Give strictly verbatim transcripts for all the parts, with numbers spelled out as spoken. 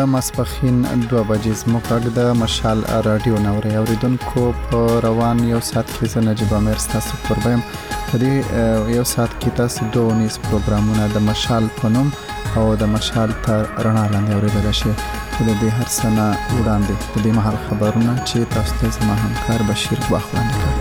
د ماسپښین دوه بجې زموږ غږ د مشال راډیو نوري اوریدونکو په روان یو ساعت کې زه نجیب امیر ستاسو قربایم. په دې یو ساعت کې تاسو دوه نيز پروګرامونه د مشال په نوم او د مشال تر رڼا لاندې اوریدل شي. د دې هر سنه وړاندې د دې مهال خبرونه چې تاسو ته زما همکار بشیر واخلانه کړ.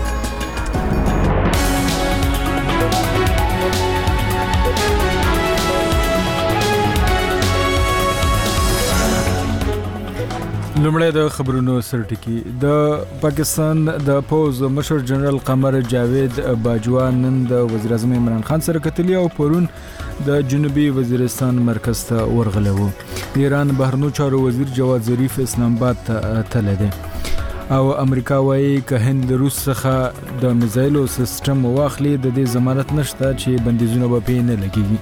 لومړی د خبرونو سرټکی. د پاکستان د پوز مشر جنرال قمر جاوید باجوا نن د وزیر اعظم عمران خان سره کتلی او پرون د جنوبي وزیرستان مرکز ته ورغلی و. د ایران بهرنیو چارو وزیر جواد ظریف اسلام آباد ته تللی دی او امریکا وايي که هند روس څخه د میزایلو سیستم واخلي د دې ضمانت نشته چې بندیزونه به پې نه لګیږي.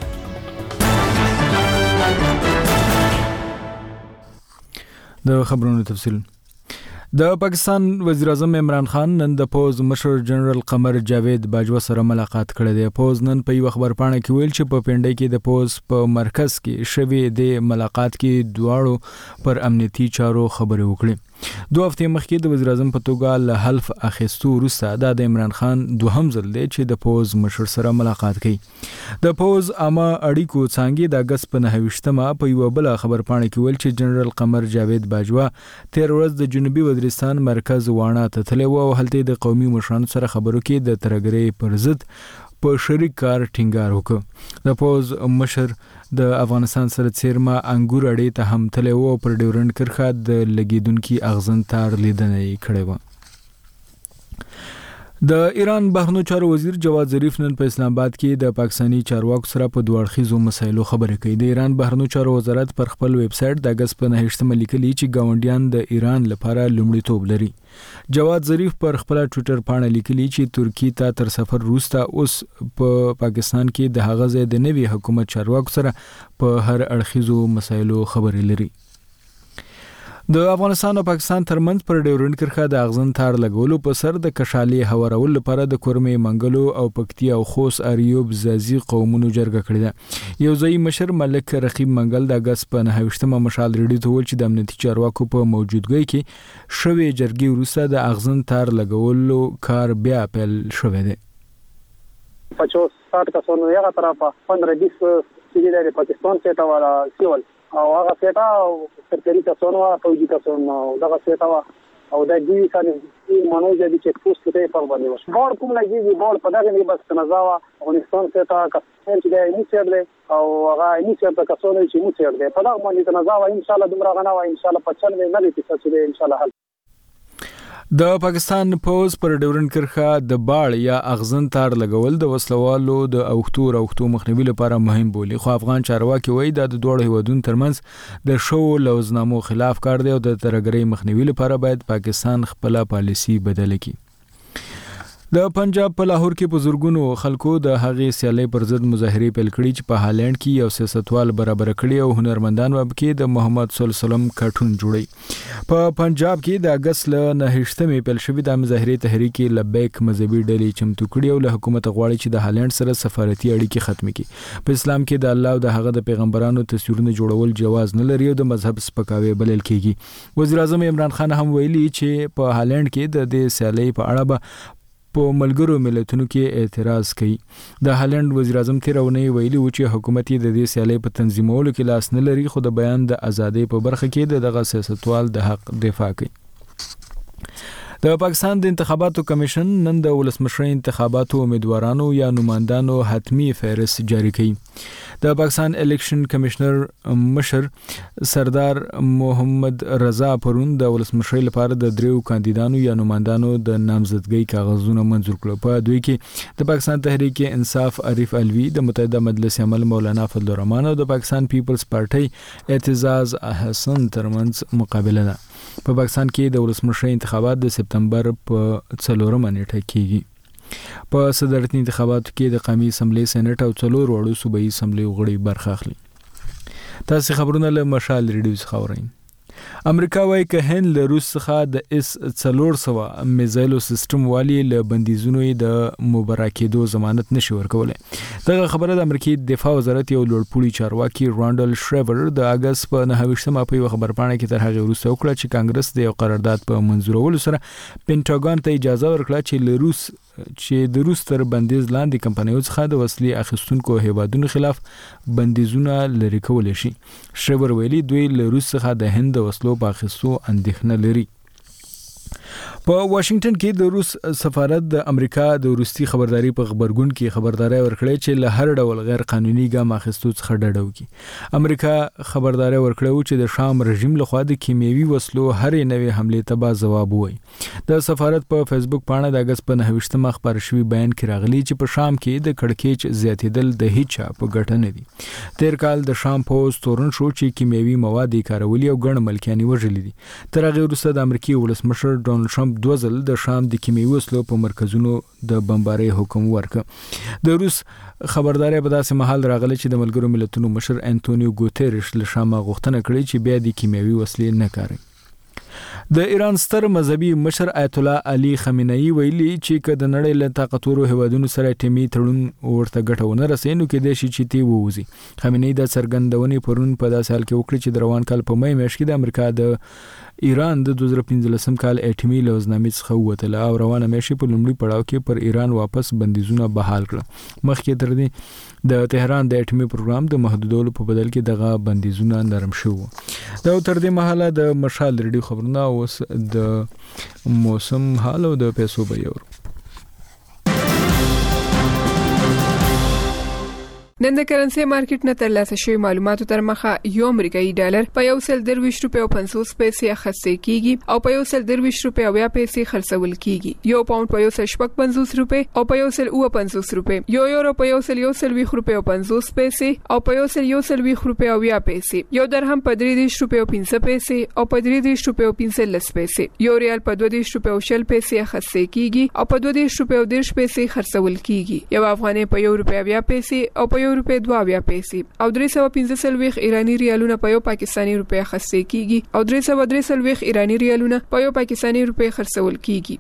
د خبرونو تفصیل. د پاکستان وزیر اعظم عمران خان نن د پوز مشر جنرال قمر جاوید باجوا سره ملاقات کړی دی. پوز نن په یو خبر پاڼه کې ویل چې په پنډۍ کې د پوز په مرکز کې شوی د ملاقات کې دواړو پر امنیتي چارو خبرې وکړي. دوه هفتې مخکې د وزیر اعظم په توګه له حلف اخیستو وروسته دا د عمران خان دوهم ځل دی چې د پوز مشر سره ملاقات کوي. د پوز عامه اړیکو څانګې د اګست په نهه ویشتمه په یوه بله خبرپاڼه کې ویل چې جنرال قمر جاوید باجوا تېر ورځ د جنوبي وزیرستان مرکز واڼه ته تللی و او هلته د قومي مشرانو سره خبرو کې د ترهګرۍ پر ضد په شریک کار ټینګار وکړ. د پوز مشر د افغانستان سره څیرمه انګور اړې ته هم تللی و او پر ډیورنډ کرښه د لګیدونکي اغزن تار لیدنه یې کړې وه. د ایران بهرنیو چارو وزیر جواد ظریف نن په اسلام آباد کې د پاکستاني چارواکو سره په دوه اړخیزو مسایلو خبرې کوي. د ایران بهرنیو چارو وزارت پر خپل ویب سټ د اګست په نهه ویشتمه لیکلي چې ګاونډیان د ایران لپاره لومړیتوب لري. جواد ظریف پر خپل ټویټر باندې لیکلي چې ترکی ته تر سفر وروسته اوس په پاکستان کې د هغه ځای د نوي حکومت چارواکو سره په هر اړخیزو مسایلو خبرې لري. د افغانستان او پاکستان ترمنځ پر ډیورنډ کرښه د اغزن تار لګولو په سر د کشالي هوارولو لپاره د کورمې منګلو او پکتیا او خوست اریوب زازي قومونو جرګه کړې ده. یو ځای مشر ملک رقیب منګل د اګست په نهه ویشتمه مشال ریډیو ته وویل چې د امنیتي چارواکو په موجودګۍ کې شوې جرګې وروسته د اغزن تار لګولو کار بیا پیل شوی دی. پچاس ساठ کسانو یغه طرفه پندرہ بیس سیدی پاکستان سے تاوالا سیول او هغه سیټا سرکاري کسانو او فوجي کسانو دغه سیټا او د دې ثاني منوجه دي چې پوسټ ته په باندې وشو. بار کوم لګي بار په دغه نه بس نزاوا افغانستان سیټا کسان چې د نیچرله او هغه نیچرله کسانو چې نیچرله په دغه باندې نزاوا ان شاء الله دمر غنا و ان شاء الله په چل نه لري چې ان شاء الله. د پاکستان پوز پر ډیورنډ کرښه د باړ یا اغزن تار لګول د وسلوالو د اوختو راوختو مخنیوي لپاره مهم بولي. خو افغان چارواکي وایي دا د دوړو هیوادونو ترمنځ د شو لوزنامو خلاف کار دی او د ترهګرۍ مخنیوي لپاره باید پاکستان خپل پالیسي بدله کړي. د پنجاب په لاهور کې په زورګونو خلکو د هغې سیالۍ پر ضد مظاهرې پیل کړي چې په هالند کې یو سیاستوال برابر کړي او هنرمندان وب کې د محمد صلی الله علیه وسلم کارټون جوړي. په پنجاب کې د اګست له نهه ویشتمې پیل شوې د مظاهرې تحریک لبیک مذهبي ډلې چمتو کړي او له حکومت غواړي چې د هالند سره سفارتي اړیکې ختم کړي. په اسلام کې د الله او د هغه د پیغمبرانو تصویرونه جوړول جواز نه لري او د مذهب سپکاوی بلل کېږي. وزیر اعظم عمران خان هم ویلي چې په هالند کې د دې سیالۍ په اړه به په ملګرو ملتونو کې اعتراض کوي. د هالند وزیر اعظم تیر اونۍ ویلي و چې حکومت یې د دې سیالۍ په تنظیمولو کې لاس نه لري خو د بیان د ازادۍ په برخه کې دغه سیاستوال د حق دفاع کوي. د پاکستان د انتخاباتو کمیشن نن د ولسمشرۍ انتخاباتو امیدوارانو یا نمائندانو حتمی فهرست جاری کړي. د پاکستان الیکشن کمشنر مشر سردار محمد رضا پرون د ولسمشرۍ لپاره د دریو کاندیدانو یا نمائندانو د نامزدګۍ کاغذونه منظور کړل. په دوی کې د پاکستان تحریک انصاف عارف علوي، د متحده مجلس عمل مولانا فضل الرحمن او د پاکستان پیپلز پارټي اعتزاز حسن ترمنځ مقابله ده. په پاکستان کې د ولسمشرۍ انتخابات د سپتمبر په څلورمه نیټه کېږي. په صدارتي انتخاباتو کې د قومي اسمبلی سېنات او څلور وړو صوبایي اسمبلی غړي برخه اخلي. تاسو خبرونه له مشال ریډیو څخه اورئ. امریکا وايي که هند له روس څخه د اس څلور سوه میزایلو سیستم والی له بندیزونو د مبارکېدو ضمانت نشي ورکولای. دغه خبره د امریکای دفاع وزارت یو لوړپوړي چارواکي رانډل شریور د اگست په نهه ویشتمه په یو خبرپاڼه کې تر هغه وروسته وکړه چې کانګرس د یو قرارداد په منزورولو سره پینټاګون ته اجازه ورکړه چې له روس چې د روس تر بندیز لاندې کمپنیو څخه د وسلې اخیستونکو هیوادونو خلاف بندیزونه لري کول شي. شریور ویلي دوی له روس څخه د هند د وسلو په اخیستو اندېښنه لري. په واشنگټن کې د روس سفارت د امریکا د روسي خبرداري په خبرګون کې خبرداري ورکړې چې له هر ډول غیر قانوني ګام اخیستو څخه ډډه وکړي. امریکا خبرداري ورکړه چې د شام رژیم لخوا د کیمیاوي وسلو هرې نوې حمله ته به ځواب وایي. د سفارت په فیسبوک پاڼه د اگست په نهه ویشتمه خبر شوی بیان کې راغلی چې په شام کې د کړکېچ زیاتېدل د هیڅ په ګټه نه دي. تیر کال د شام پوز تورن شو چې کیمیاوي مواد کارولي او ګڼ ملکیانی وژلي دي. تر هغه وروسته د امریکای ولسمشر ډونالد ټرمپ دوه ځل د شام د کیمیاوي وسلو په مرکزونو د بمبارۍ حکم ورکړ. د روس خبرداري په داسې محل راغلی چې د ملګرو ملتونو مشر انټونیو ګوتيريش له شام غوښتنه کړې چې بیا د کیمیاوي وسلې نه کاروي. د ایران ستر مذهبي مشر آیت الله علي خامنه‌ای ویلي چې که د نړۍ له طاقتورو هیوادونو سره ټیمي تړون ورته ګټه ونه رسي نو کې د شي چې تی ووزي. خامنه‌ای د څرګندونې پرون په داسې حال کې وکړي چې د روان کال په مې میاشت کې د امریکا د ایران د دوه زره پنځلسم کال اټومي لوزنامې څخه ووتله او روانه میاشت په لومړي پړاو کې پر ایران واپس بندیزونه بحال کړل. مخکې تر دې د تهران د اټومي پروګرام د محدودولو په بدل کې دغه بندیزونه نرم شو. دا تر دې مهاله د مشال ریډیو خبرونه اوس د موسم حال او د پیسو بیور. نن د کرنسي مارکیټ نه ترلاسه شوی معلوماتو تر مخه یو امریکایي ډالر په یو سل درویش روپیو پنځوس پیسې اخیستل کیږي او په یو سل درویش روپیو اویا پیسې خرڅول کیږي. یو پاوند په یو سل شپږ پنځوس روپۍ او په یو سل اوه پنځوس روپۍ. یو یورو په یو سل یو سل ویخ روپیو پنځوس پیسې او په یو سل یو سل ویخ روپیو اویا پیسې. یو درهم په درې دیرش روپیو پنځه پیسې او په درې دیرش روپیو پنځلس پیسې. یو ریال په دوه دیرش روپیو شل پیسې اخیستل کیږي او په دوه دیرش روپیو دیرش پیسې خرڅول کیږي. یو افغانۍ په یو روپیو اویا پیسې او په روپے دوه بیا پیسې او درې سوه پنځه سلويخ ایرانی ریالونه په یو پاکستانی روپیا خرڅ کیږي او درې سوه درې سلويخ ایرانی ریالونه په یو پاکستانی روپیا خرڅول کیږي.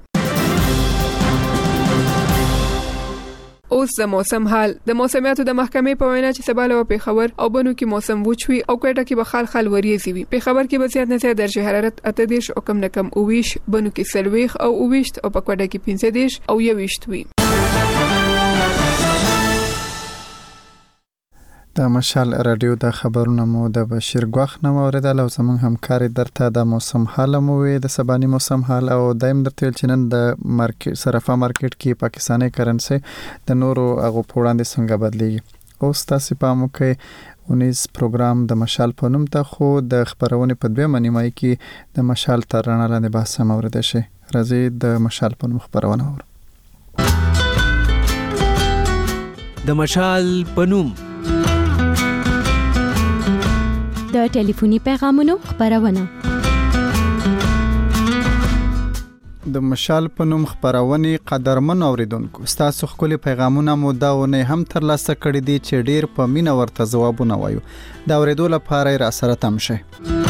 اوس د موسم حال. د موسمیاتو د محکمې په وینا چې سبا له پیښور او بنو کې موسم وچوي او کوټه کې به خال خال وریځي وي. پیښور کې به زیات نه زیات درجه حرارت اته دیرش او کم نه کم اوویش، بنو کې سلويخ او اوویشت او په کوټه کې پنځه دیرش او یوویشت وي. د مشال رادیو د خبرونو مو د بشیر غوخ نه اوریدل او زمون همکاري درته د موسم حال مو وي د سباني موسم حال او دایم درته چنن د مارکیټ صرافه مارکیټ کې پاکستاني کرنسي د نورو هغه پوړاندې څنګه بدليږي. او تاسو په مو کې اونیس پروګرام د مشال په نوم ته خو د خبرونه په دوه منیمای کې د مشال ترانه لاندې بحث هم اوریدل شي. راځي د مشال په نوم خبرونه اورو. د مشال په نوم د ټلیفوني پیغامونو خبرونه. د مشال په نوم خبرونه قدرمن اوریدونکو تاسو خپل پیغامونه مو داونه هم تر لاسه کړی دي چې ډیر په مینا ورته جوابونه وایو. دا اوریدو لپاره را سره تم شي.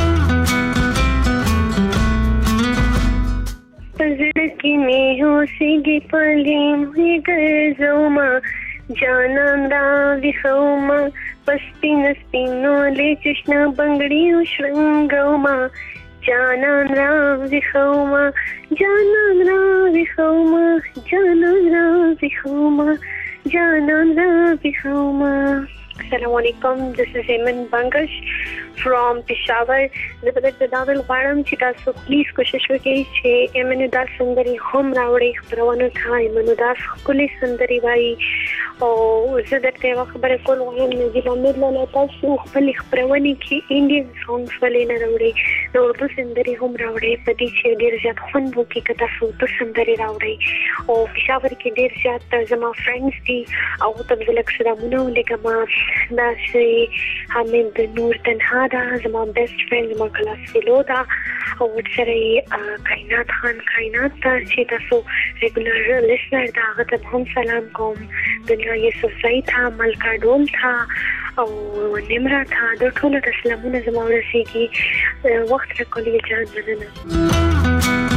پزړه کې مې هوسېږي پلیم هی ګرځوما جانان را وخوما پسپین سپینو لی چشنا بنگڑی شرنگوما جانان را وخوما جانان را وخوما جانان را وخوما جانان را وخوما. Assalamu alaikum, this is Eman Bangash from Peshawar. زه به د دا ویل غواړم چې تاسو پلیز کوشش وکړئ چې ایمنو دا سندري هم راوړئ خبرونه ته. ایمنو دا ښکلې سندري وایي او زه درته یوه خبره کول غواړم نجیب امیر لاله تاسو خپلې خپرونې کې انډین سانګس ولې نه راوړئ، د اردو سندري هم راوړئ په دې چې ډېر زیات خوند وکړي که تاسو اردو سندري راوړئ. او پېښور کې ډېر زیات زما فرینډز دي او ته به زه لږ سلامونه ولېږم. دا چې حامد نور تنها ده زما بیسټ فرینډ زما کلاس فیلو ده او ورسره یې کائنات خان کائنات ته چې تاسو ریګولر لسنر ده هغه ته هم سلام کوم. دنیا یوسفزۍ ته، ملکه ډول ته او نمرات ته د ټولو ته سلامونه زما ورسیږي. وخت راکولې جان مننه.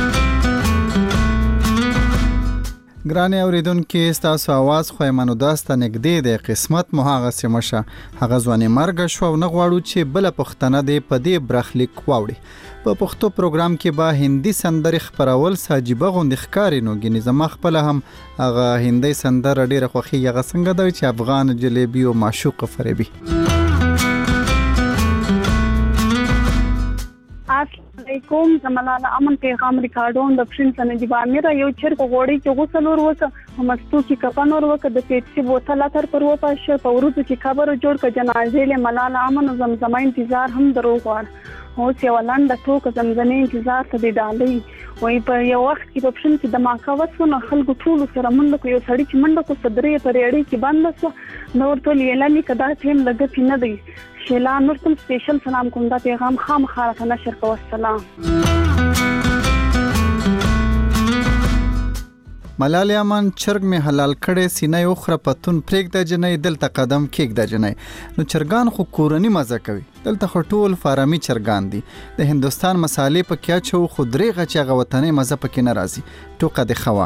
ګرانې اورېدونکې ستاسو आवाज خو یمنو داسته نږدې دی، قسمت مو هغه سمشه هغه ځواني مرګ شو او نه غواړو چې بل پښتنه دی په دې برخلیک واوړي. په پښتو پروګرام کې به هندي سندرې خبرول ساجيبه غوندې ښکاري. نو ګینې زما خپل هم هغه هندي سندره ډیره خوښي هغه څنګه دی چې افغان جلیبي او معشوق فریبي. علیکم زملاله امن پیغام ریکارډون د پرنس نجیب امیر یو چرګ غوړی چې غوسل ور وکه مستو کې کفن ور وکه د پیپسي بوتل تر پر و پاشه په ورځ چې خبر جوړ ک جنازې له ملاله امن زمزمه انتظار هم درو غواړ. اوس یو لاند ټوک زمزمه انتظار ته دی ډالې وای په یو وخت کې په پرنس د ماکاوت ونه خلکو ټول سره منډه کو یو سړی چې منډه کو صدرې پر اړې کې بند شو نور ټول یې لانی کدا ټیم لګ پینه دی شیلا نورتم سپیشل سلام کوم دا پیغام خام خاله نشر کو السلام. ملاله امان چرګ می حلال کړي سینې اوخره پتون پرېګ د جنې دلته قدم کېګ د جنې. نو چرګان خو کورنی مزه کوي، دلته خټول فارمی چرګان دي. د هندستان مصالې په کیا چو خودري غچا غوتنې مزه پکې ناراضي ټوکه د خوا.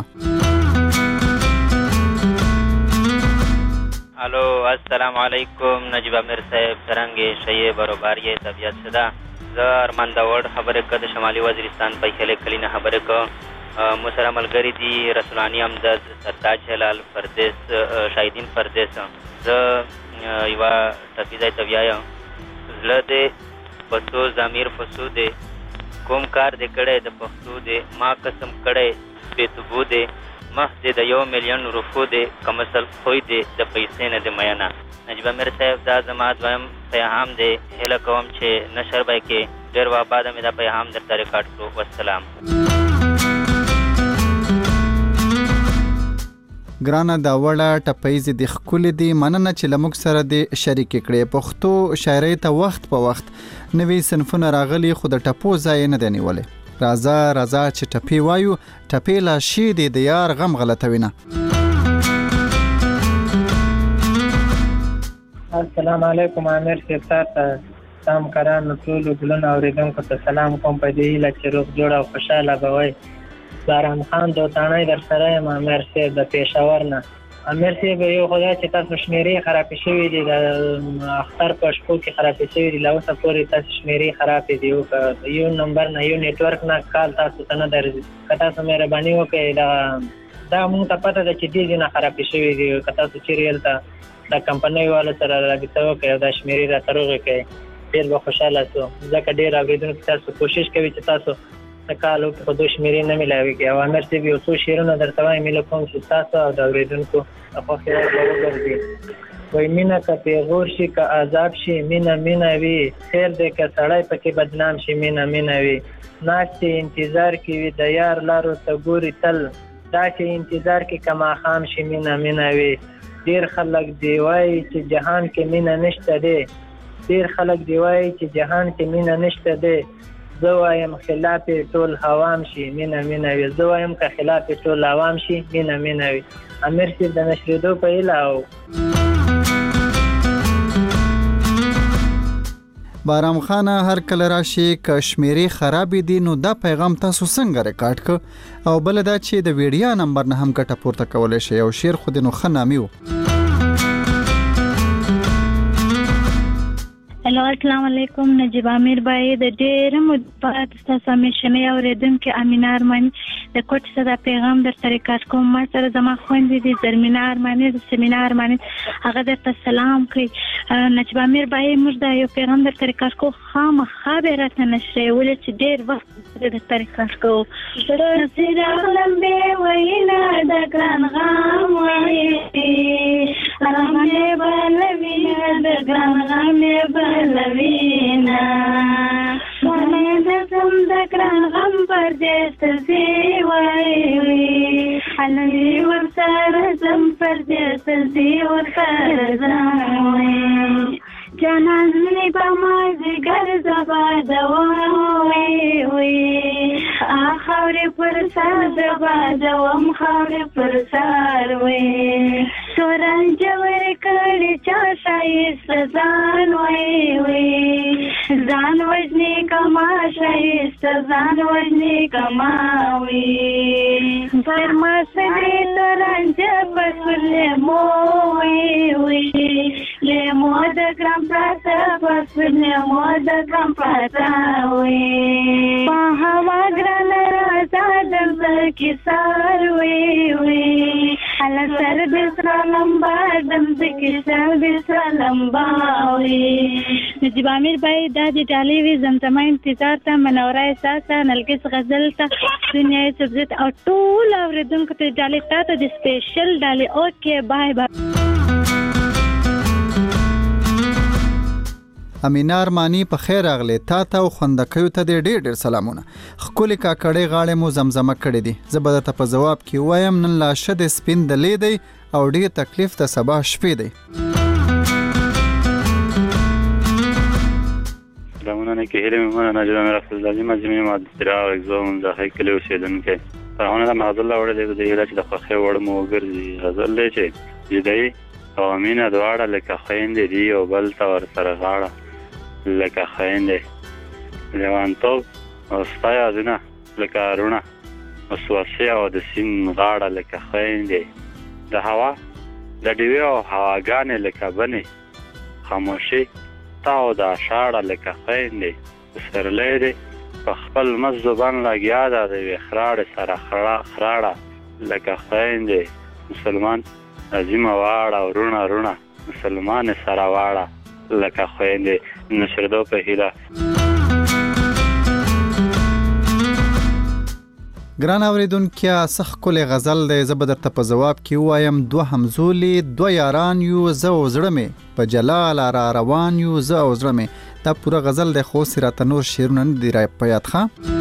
الو السلام علیکم نجیب امیر صاحب څنګه شې برابر یې طبيعت صدا زه ارمان داوود خبره کړه شمالي وزیرستان په خله کلینه خبره کړه مسره ملګری دي رسولانی امداد سرتاج هلال پردیس شاهدین پردیس زه یو تفیزای طبيعه زله دې پښتو ضمیر فسو دې کوم کار دې کړه د پښتو دې ما قسم کړه بیتبو دې مخ دې د یو میلیون روپو دې کمسل خوې دې د پیسې نه دې میانا. نجیب امیر صاحب دا زما دویم پیغام دې هله کوم چې نشر به کې ډېر واباده مې دا پیغام درته ریکارډ کړو. والسلام. ګرانه دا وړه ټپیز د خکول دي مننه چې لمک سره د شریک کړي. پښتو شاعري ته وخت په وخت نوې صنفونه راغلي خو د ټپو ځای نه دی نیولې. رازا رازا چې ټپی وایو ټپی لا شي د یار غم غلطوینه. السلام علیکم امیر صاحب ته سلام کران ټول ګلونه اوریدونکو ته سلام کوم په دې لکه چې روغ جوړ او خوشاله بوي. باران خان دوتانه در سره یم امیر صاحب د پېښور نه. امیر صاحب یو خدای چې تاسو شمیرې خرابې شوې دي د اختر په شپو کې خرابې شوې دي لا اوسه پورې تاسو شمیرې خرابې دي او یو نمبر نه یو نیټورک نه کال تاسو ته نه درځي. که تاسو مهرباني وکړئ دا دا موږ ته پته ده چې دې نه خرابې شوې دي. که تاسو چیرې هلته د کمپنۍ والو سره رابطه وکړئ او دا شمیرې راته روغې کړئ ډېر به خوشحاله شو ځکه ډېر اورېدونکي تاسو کوشش کوي چې تاسو د کالو په دوه شمیرې نه ملاويږي. او امیر صاحب یو څو شعرونه درته وایم مې له کوم چې تاسو او د اورېدونکو خوښي وګرځي. وای مینا که پیغور شي که عذاب شي مینا مینا وي خیر دې که سړی پکې بدنام شي مینا مینا وي. ناستې انتظار کې وي د یار لارو ته ګوري تل داسې انتظار کې که ماښام شي مینا مینا وي. ډېر خلک دی وایي چې جهان کې مینا نشته دی ډېر خلک دی وایي چې جهان کې مینا نشته دی. زه وایم خلاف ټول عوام شي مینا مینا وي. زه وایم که خلاف ټول عوام شي مینا مینا وي. امیر صاحب د نشریدو په هیله او بارام خانه هر کله راشي کشمیری خراب دي نو دا پیغام تاسو څنګه ریکارډ ک او بل دا چې د ویډیو نمبر نه هم ګټه پورته کولای شي او شیر خو د نو خنامي وو. هلو السلام علیکم نجیب امیر بای د ډېر مدت تاسو همیشنه اوریدونکو امینه ارمانی د کوټ سره پیغام در سره کار کوم. ما سره زما خويندې دي زرمینه ارمانی د سیمینه ارمانی هغه درته سلام کوي. نجیب امیر بای موږ دا یو پیغام در سره کار کوو خامخا به راته نشي ولې چې ډېر وخت در سره کار کوو. زړه لمبه وینا د ګران غام وایي ارمانه بلوي د ګران غام لوینا مانه د زم د ګران غم پر دې ستې وای حلوي ورسره زم پر دې ستې ورسره زم جانان می با مازدیګر زبا دوام وی وی خاورې پر سر زبا دوام خاورې پر سر وی سوران جوړ کړي چا شایست ځان وی وی ځان وجنې کما شایست ځان وجنې کما وی پر ما سره ترنج پسله مو وی وی له مو د ګرام پراته پسله مو د ګرام پراته وی په هوا ګران راځه د کیسار وی وی هله سر د سره لمبا دم د کیسار د سره لمبا وی نجیب امیر بھائی دا د ډالۍ وی زمزمه انتظار ته منوره احساس نلګس غزل ته دنیا سبزت او ټول اوریدونکو ته ډالۍ ته د سپیشل ډالۍ اوکې بای بای امینه ارمانی په خیر راغلی تا ته او خوندکیو ته دې ډېر ډېر سلامونه ښکلې کاکړۍ غاړې مو زمزمه کړې دي زه به درته په ځواب کې وایم نن لا شه د سپین دلې دی او ډېر تکلیف د سبا شپې دی سلامونه نیکې هیلې مې مننه نجیب امیر افضلالدین مجموعې مادرا او اګزو منځخۍ کلي اوسېدونکی فرهونه د غزل راوړی دی د هیله چې د خوښۍ وړ مو وګرځي غزل دی چې جدایي او مینه دواړه لکه خویندې دي او بل ته ورسره غاړه لکه خویندې لیوانتوب او ستا یادونه لکه اړونه وسوسې او د سیند غاړه لکه خویندې د هوا د ډیوې او هواګانې لکه بنې خاموشي تا او د اشاړه لکه خویندې پسرلی دی په خپل مست زبان لګیا ده د یوې خراړې سره خراړه لکه خویندې مسلمان عظیمه واړه او رونه رونه مسلمان سره واړه لکه خویندې نشردو په هیله ګران اوریدونکو څه ښکلی غزل دی زه به درته په ځواب کې ووایم دوه همزولي دوه یاران یو زه او زړه مې په جلال را روان یو زه او زړه مې دا پوره غزل دی خو اوس راته نور شعرونه نه دي په یاد ښه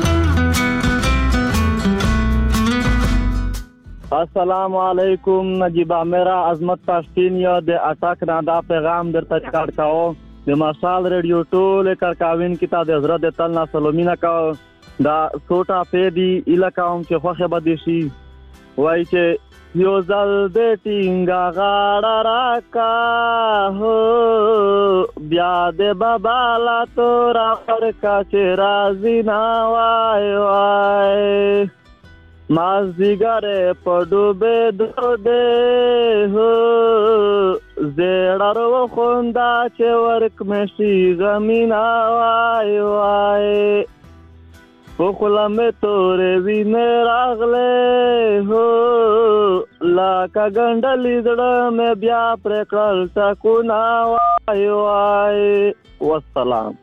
السلام علیکم نجیب امیر عظمت پښتین یا د اٹک نه دا پیغام درته ریکارډ کاوه د مشال ریډیو ټول کارکاوین کې تا د حضرت تعالی سلامونه کاوه دا سوټا پیدي الکاوم چې خوخه بده شي وای چې یو ځل د ټینګا غاړه راکا هو بیا د بابا لا تورا ورکا چې راځي نا وای وای مازدیګر په ډوبې دو دې هو زړه ورو خوندا چې ورک مې شي غمینا وای وای په خلا مې تورې وینې راغلې هو لاکه ګنډلې زړه مې بیا پرې کړل ټکونه وای وای والسلام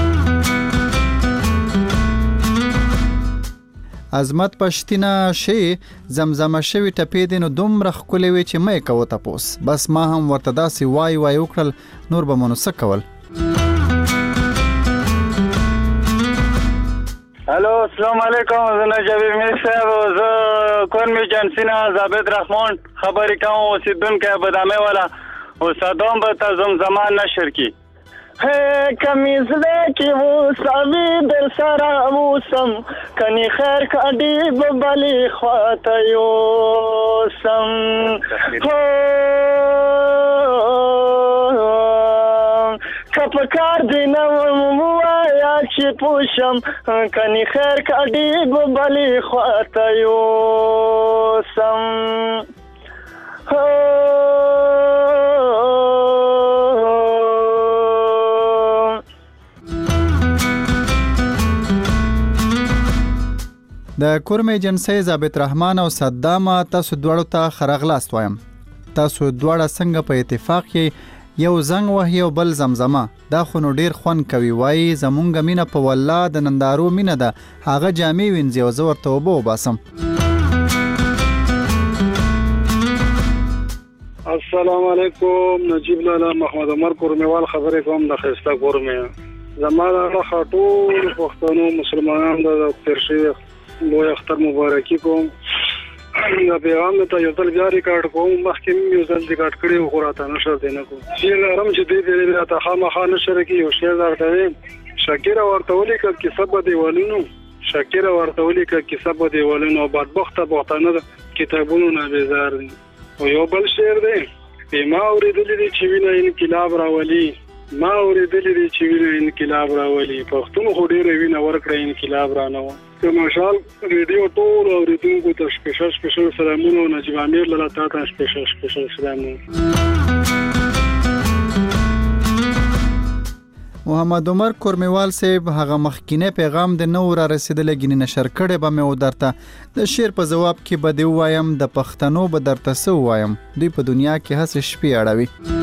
عظمت پښتینه شي زمزمه شوی ټپې دي نو دومره ښکلې وي چې مې کوه تپوس بس ما هم ورته داسې وای وای وکړل نور به مو نو څه کول هلو السلام علیکم زه نجیب امیر صاحب زه کورمی جنسینا ثابت رحمان خبرې کوم اوسېدونکی بدامه والا اوسادوم به ته زمزمه نشر کی ہے کمیز لے کی وہ ساوی در سرا موسم کنی خیر کھڑی ببلی خواتیو سم ہو کپکار دینا موایا چی پوشم کنی خیر کھڑی ببلی خواتیو سم ہو د کورمې جنسي ثابت رحمان او صدام تاسو دواړو ته خرغلاست وایم تاسو دواړه څنګه په اتفاق کې یو زنګ وهي او بل زمزمه دا خو نو ډیر خوان کوي وای زمونږ مینه په والله د نندارو مینه ده هغه جامې وینځي او زه ورته وبو باسم السلام علیکم نجیب لالا محمد عمر کورمیوال خبرې کوم د خسته کورمه زماده خاطر پښتنو مسلمانانو د ترشیح لوی اختر مبارکي کوم دا پیغام ته یو ځل بیا ریکارډ کوم مخکې یو ځل ریکارډ کړی و خو راته نشر دی نه کوم چې لرم چې دې دې راته خامخا نشر کې یو شی درته شاکر ورته ولیکل کې سبا دی ولینو شاکر ورته ولیکل کې سبا دی ولینو بدبخته بوتانه کتابونو نه بیزار دي او یو بل شعر دی ما اوریدلې دي چې وینه انقلاب راولي ما اوریدلې دي چې وینه انقلاب راولي پښتون خو ډېر وینه ورکړه انقلاب رانه که مشال ریډیو ټول اوریدونکو ته سپیشل سپیشل سلامونه نجیب امیر لاله تا ته سپیشل سپیشل سلامونه محمد عمر کورمیوال صاحب هغه مخکینه پیغام د نو را رسیدلې غنی نشر کړي به مې ودرته د شعر په جواب کې به دی وایم د پښتنو به درته سو وایم دوی په دنیا کې هڅه شپې اړوي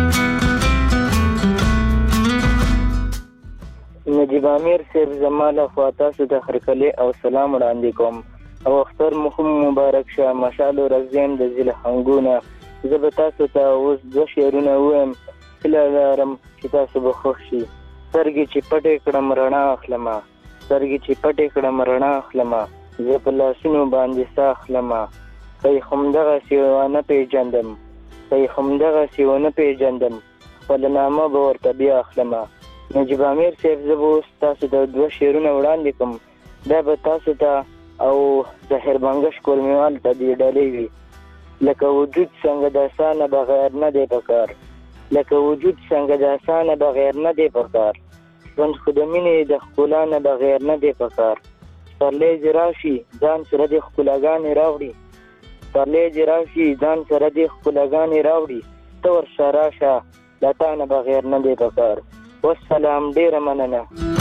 نجیب امیر صاحب زماله خوا تاسو ته خرکلی او سلام وړاندې کوم او اختر مخم مبارک شه مشال ورځم د ذل هنګونه زه به تاسو ته اوس دوه شعرونه وایم کله لرم چې تاسو به خوښ شي سترګې چې پټې کړم رڼا اخلمه سترګې چې پټې کړم رڼا اخلمه زه په لاسونو باندې ساه اخلمه کوي همدغسې ونه پېژندم کوي همدغسې ونه پېژندم خپله نامه به ورته بیا اخلمه نجیب امیر صاحب زه به اوس تاسو ته دوه شعرونه وړاندې کوم دا به تاسو ته او ظاهر بنګش کورمیوال ته دې ډالۍ وي لکه وجود څنګه د اسانه بغیر نه دی پکار لکه وجود څنګه د اسانه بغیر نه دی پکار ژوند خو د مینې د ښکلا نه بغیر نه دی پکار سپرلی دې راشي ځان سره دې ښکلاګانې راوړي سپرلی دې راشي ځان سره دې ښکلاګانې راوړي ته ورشه راشه له تا نه بغیر نه دی پکار والسلام ډیره مننه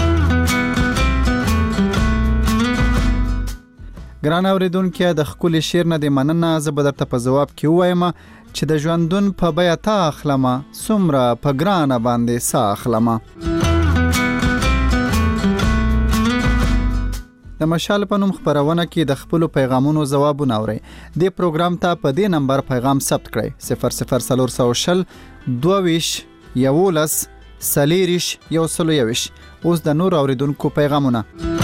ګران اوریدونکو د خپل شعر نه د مننه زه به درته په جواب کې وایم چې د ژوندون په بیا تا اخلمه څومره په ګرانه باندې سا اخلمه د مشال په نوم خبرونه کې د خپل پیغامونو جوابونه اوري د پروګرام ته په دې نمبر پیغام ثبت کړئ صفر صفر صفر صفر دوه یولس سلیریش یو سلو یوش اوس د نور اوریدونکو پیغامونه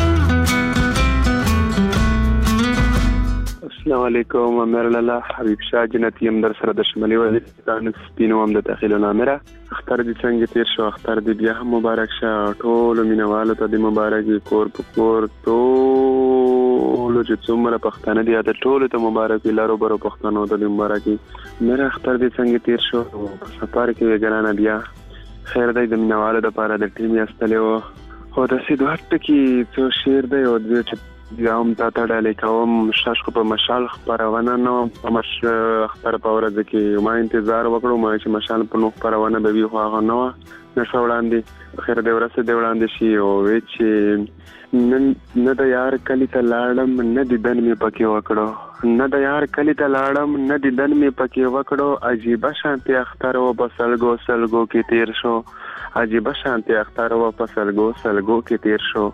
السلام علیکم امیر لاله حبیب شاه جنتی ام در سره د شمالي وزیرستان سپینو هم د داخلو نامره اختر دې څنګه تیر شو اختر دې بیا هم مبارک شه ټول مینوالو ته د مبارکي کور په کور ټول چې څومره پښتانه دي د ټول ته مبارک لارو برو پښتنو ته د مبارکي مېره اختر دې څنګه تیر شو سفر کې ګرانه بیا خیر دی د مینوالو لپاره د ټیم یاستلو خو د سید وخت کې څو شعر دی او د چې هم تا ته ډالۍ کوم شاشکو په مشال خبرونه نو په مش اختر په ورځ کې ما انتظار وکړو ما چې مشال په نو خبرونه به وي خو هغه نو نشه وړاندې خیر دی ورسې دی وړاندې شي او چې نن نه د یار کلی ته لاړم نه د دن مې پکې وکړو نه د یار کلی ته لاړم نه د دن مې پکې وکړو عجیبه شانتي اختر و په سلګو سلګو کې تیر شو عجیبه شانتي اختر و په سلګو سلګو کې تیر شو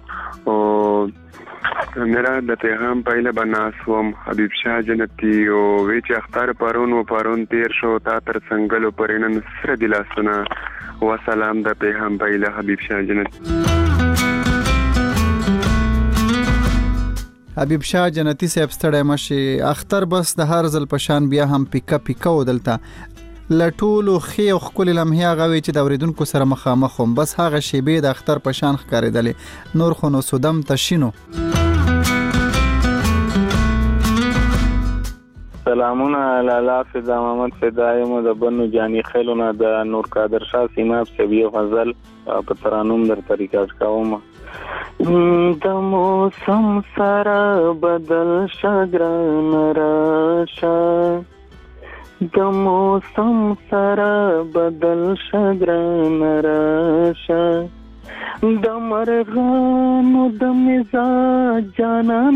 او میرا د پیغام پایله بناسوم حبیب شاه جنتی او وی چې اختر پرون و پرون تیر شو تا تر څنګهلو پرینن سره د لاسونه و سلام د پیغام پایله حبیب شاه جنتی حبیب شاه جنتی صاحب ستړی مشي اختر بس د هر ځل پشان بیا هم پیکا پیکا ودلته لټولو خي او خپل لمحه غوي چې د اوریدونکو سره مخامخ هم بس هغه شیبه د اختر پشان ښکارېدلې نور خو نو سودم تشینو سلامونه لالا فدا محمد فدای مو د بنو جانی خیلونه د نور قادر شاه سیماب سبیو غزل په ترانوم در طریقه کوم د موسم سره بدل شګران راشه د موسم سره بدل شګران راشه د مرغانو د مزاج جانان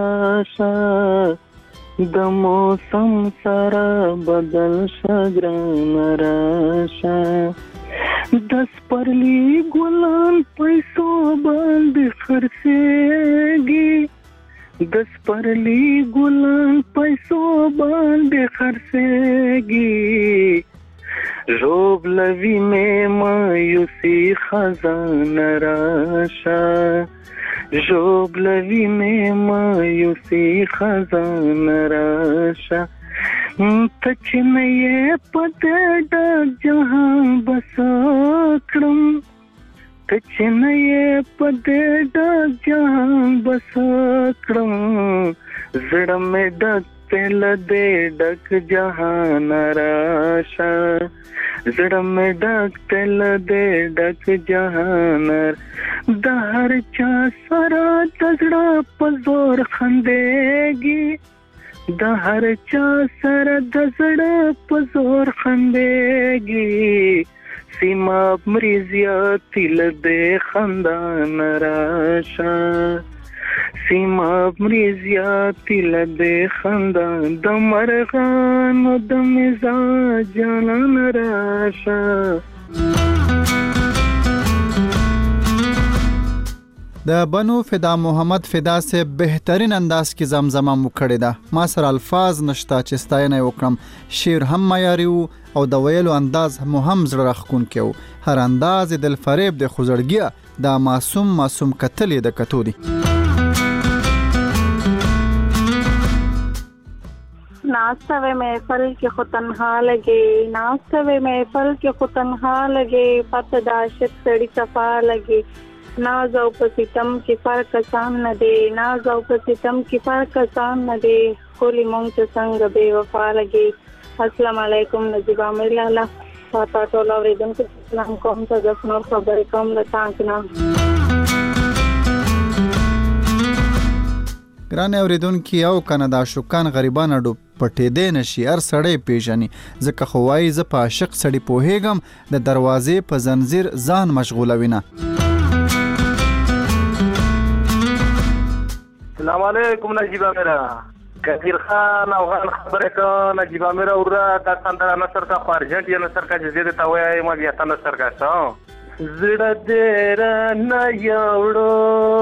راشه د موسم سره بدل شګران راشه د سپرلی ګلان پیسو باندې خرڅېږي د سپرلی ګلان پیسو باندې خرڅېږي روب لوي مې مایوسي خزانه راشه ژوبلوي مې مایوسي خزانه راشه ته چې نه یې په دې ډک جهان بس کړم ته چې نه یې په دې ډک جهان بس کړم زړه مې ډک تل دې ډک جهان راشه زړه مې ډک تل دې ډک جهان د هر چا سره د زړه په زور خندېږي د هر چا سره د زړه په زور خندېږي سیما مریضیاتی له دې خندان راشه سیما مریضیاتی له دې خندان د مرغانو د مزاج جانان راشه. د بنو فدا محمد فدا سے بهترین انداز کې زمزمه مو کړې ده. ما سره الفاظ نشته چې ستاینه وکړم. شعر هم معیاري او د ویلو انداز مو هم زړه راښکونکی و. هر انداز دل فریب د خوځړګیا د معصوم معصوم کتلې د کتو دي. नाश्ता वे महफल के खुद तन्हा लगे नाश्ता वे महफल के खुद तन्हा लगे पत दाशत सड़ी सफा लगे ना जाओ पसितम की फर्क कसाम न दे ना जाओ पसितम की फर्क कसाम न दे खोली मोंग च संग बेवफा लगे. अस्सलाम वालेकुम नजीबा मिलाला पाता टोला वरेदन के सलाम कोम सा जसनोर खबर कम लतांकना. ګران اوریدونکي او کنه دا شوکان غریبان اډو پټېدې نشي هر سړی پیژني ځکه خو وایي زه په عاشق سړی پوهېږم د دروازې په زنځیر ځان مشغولوي نه. السلام علیکم نجیبه میرا کثیر خان افغان خبره که نجیبه میرا ورا دا کاندر نصر کا خارجنٹ یا نصر کا جزیره تا وای ما بیا تا نصر کا سا زړه دې را نه یوړو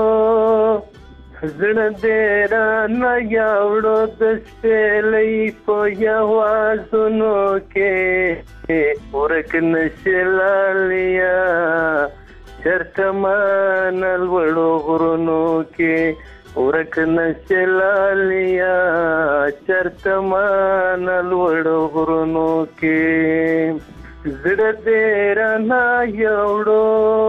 زړه دې را نه یوړو د شپېلې په یوازونو کې ورک نشلالیا چرته مانل وړو غرونو کې ورک نشلالیا چرته مانل وړو غرونو کې زړه دې را نه یوړو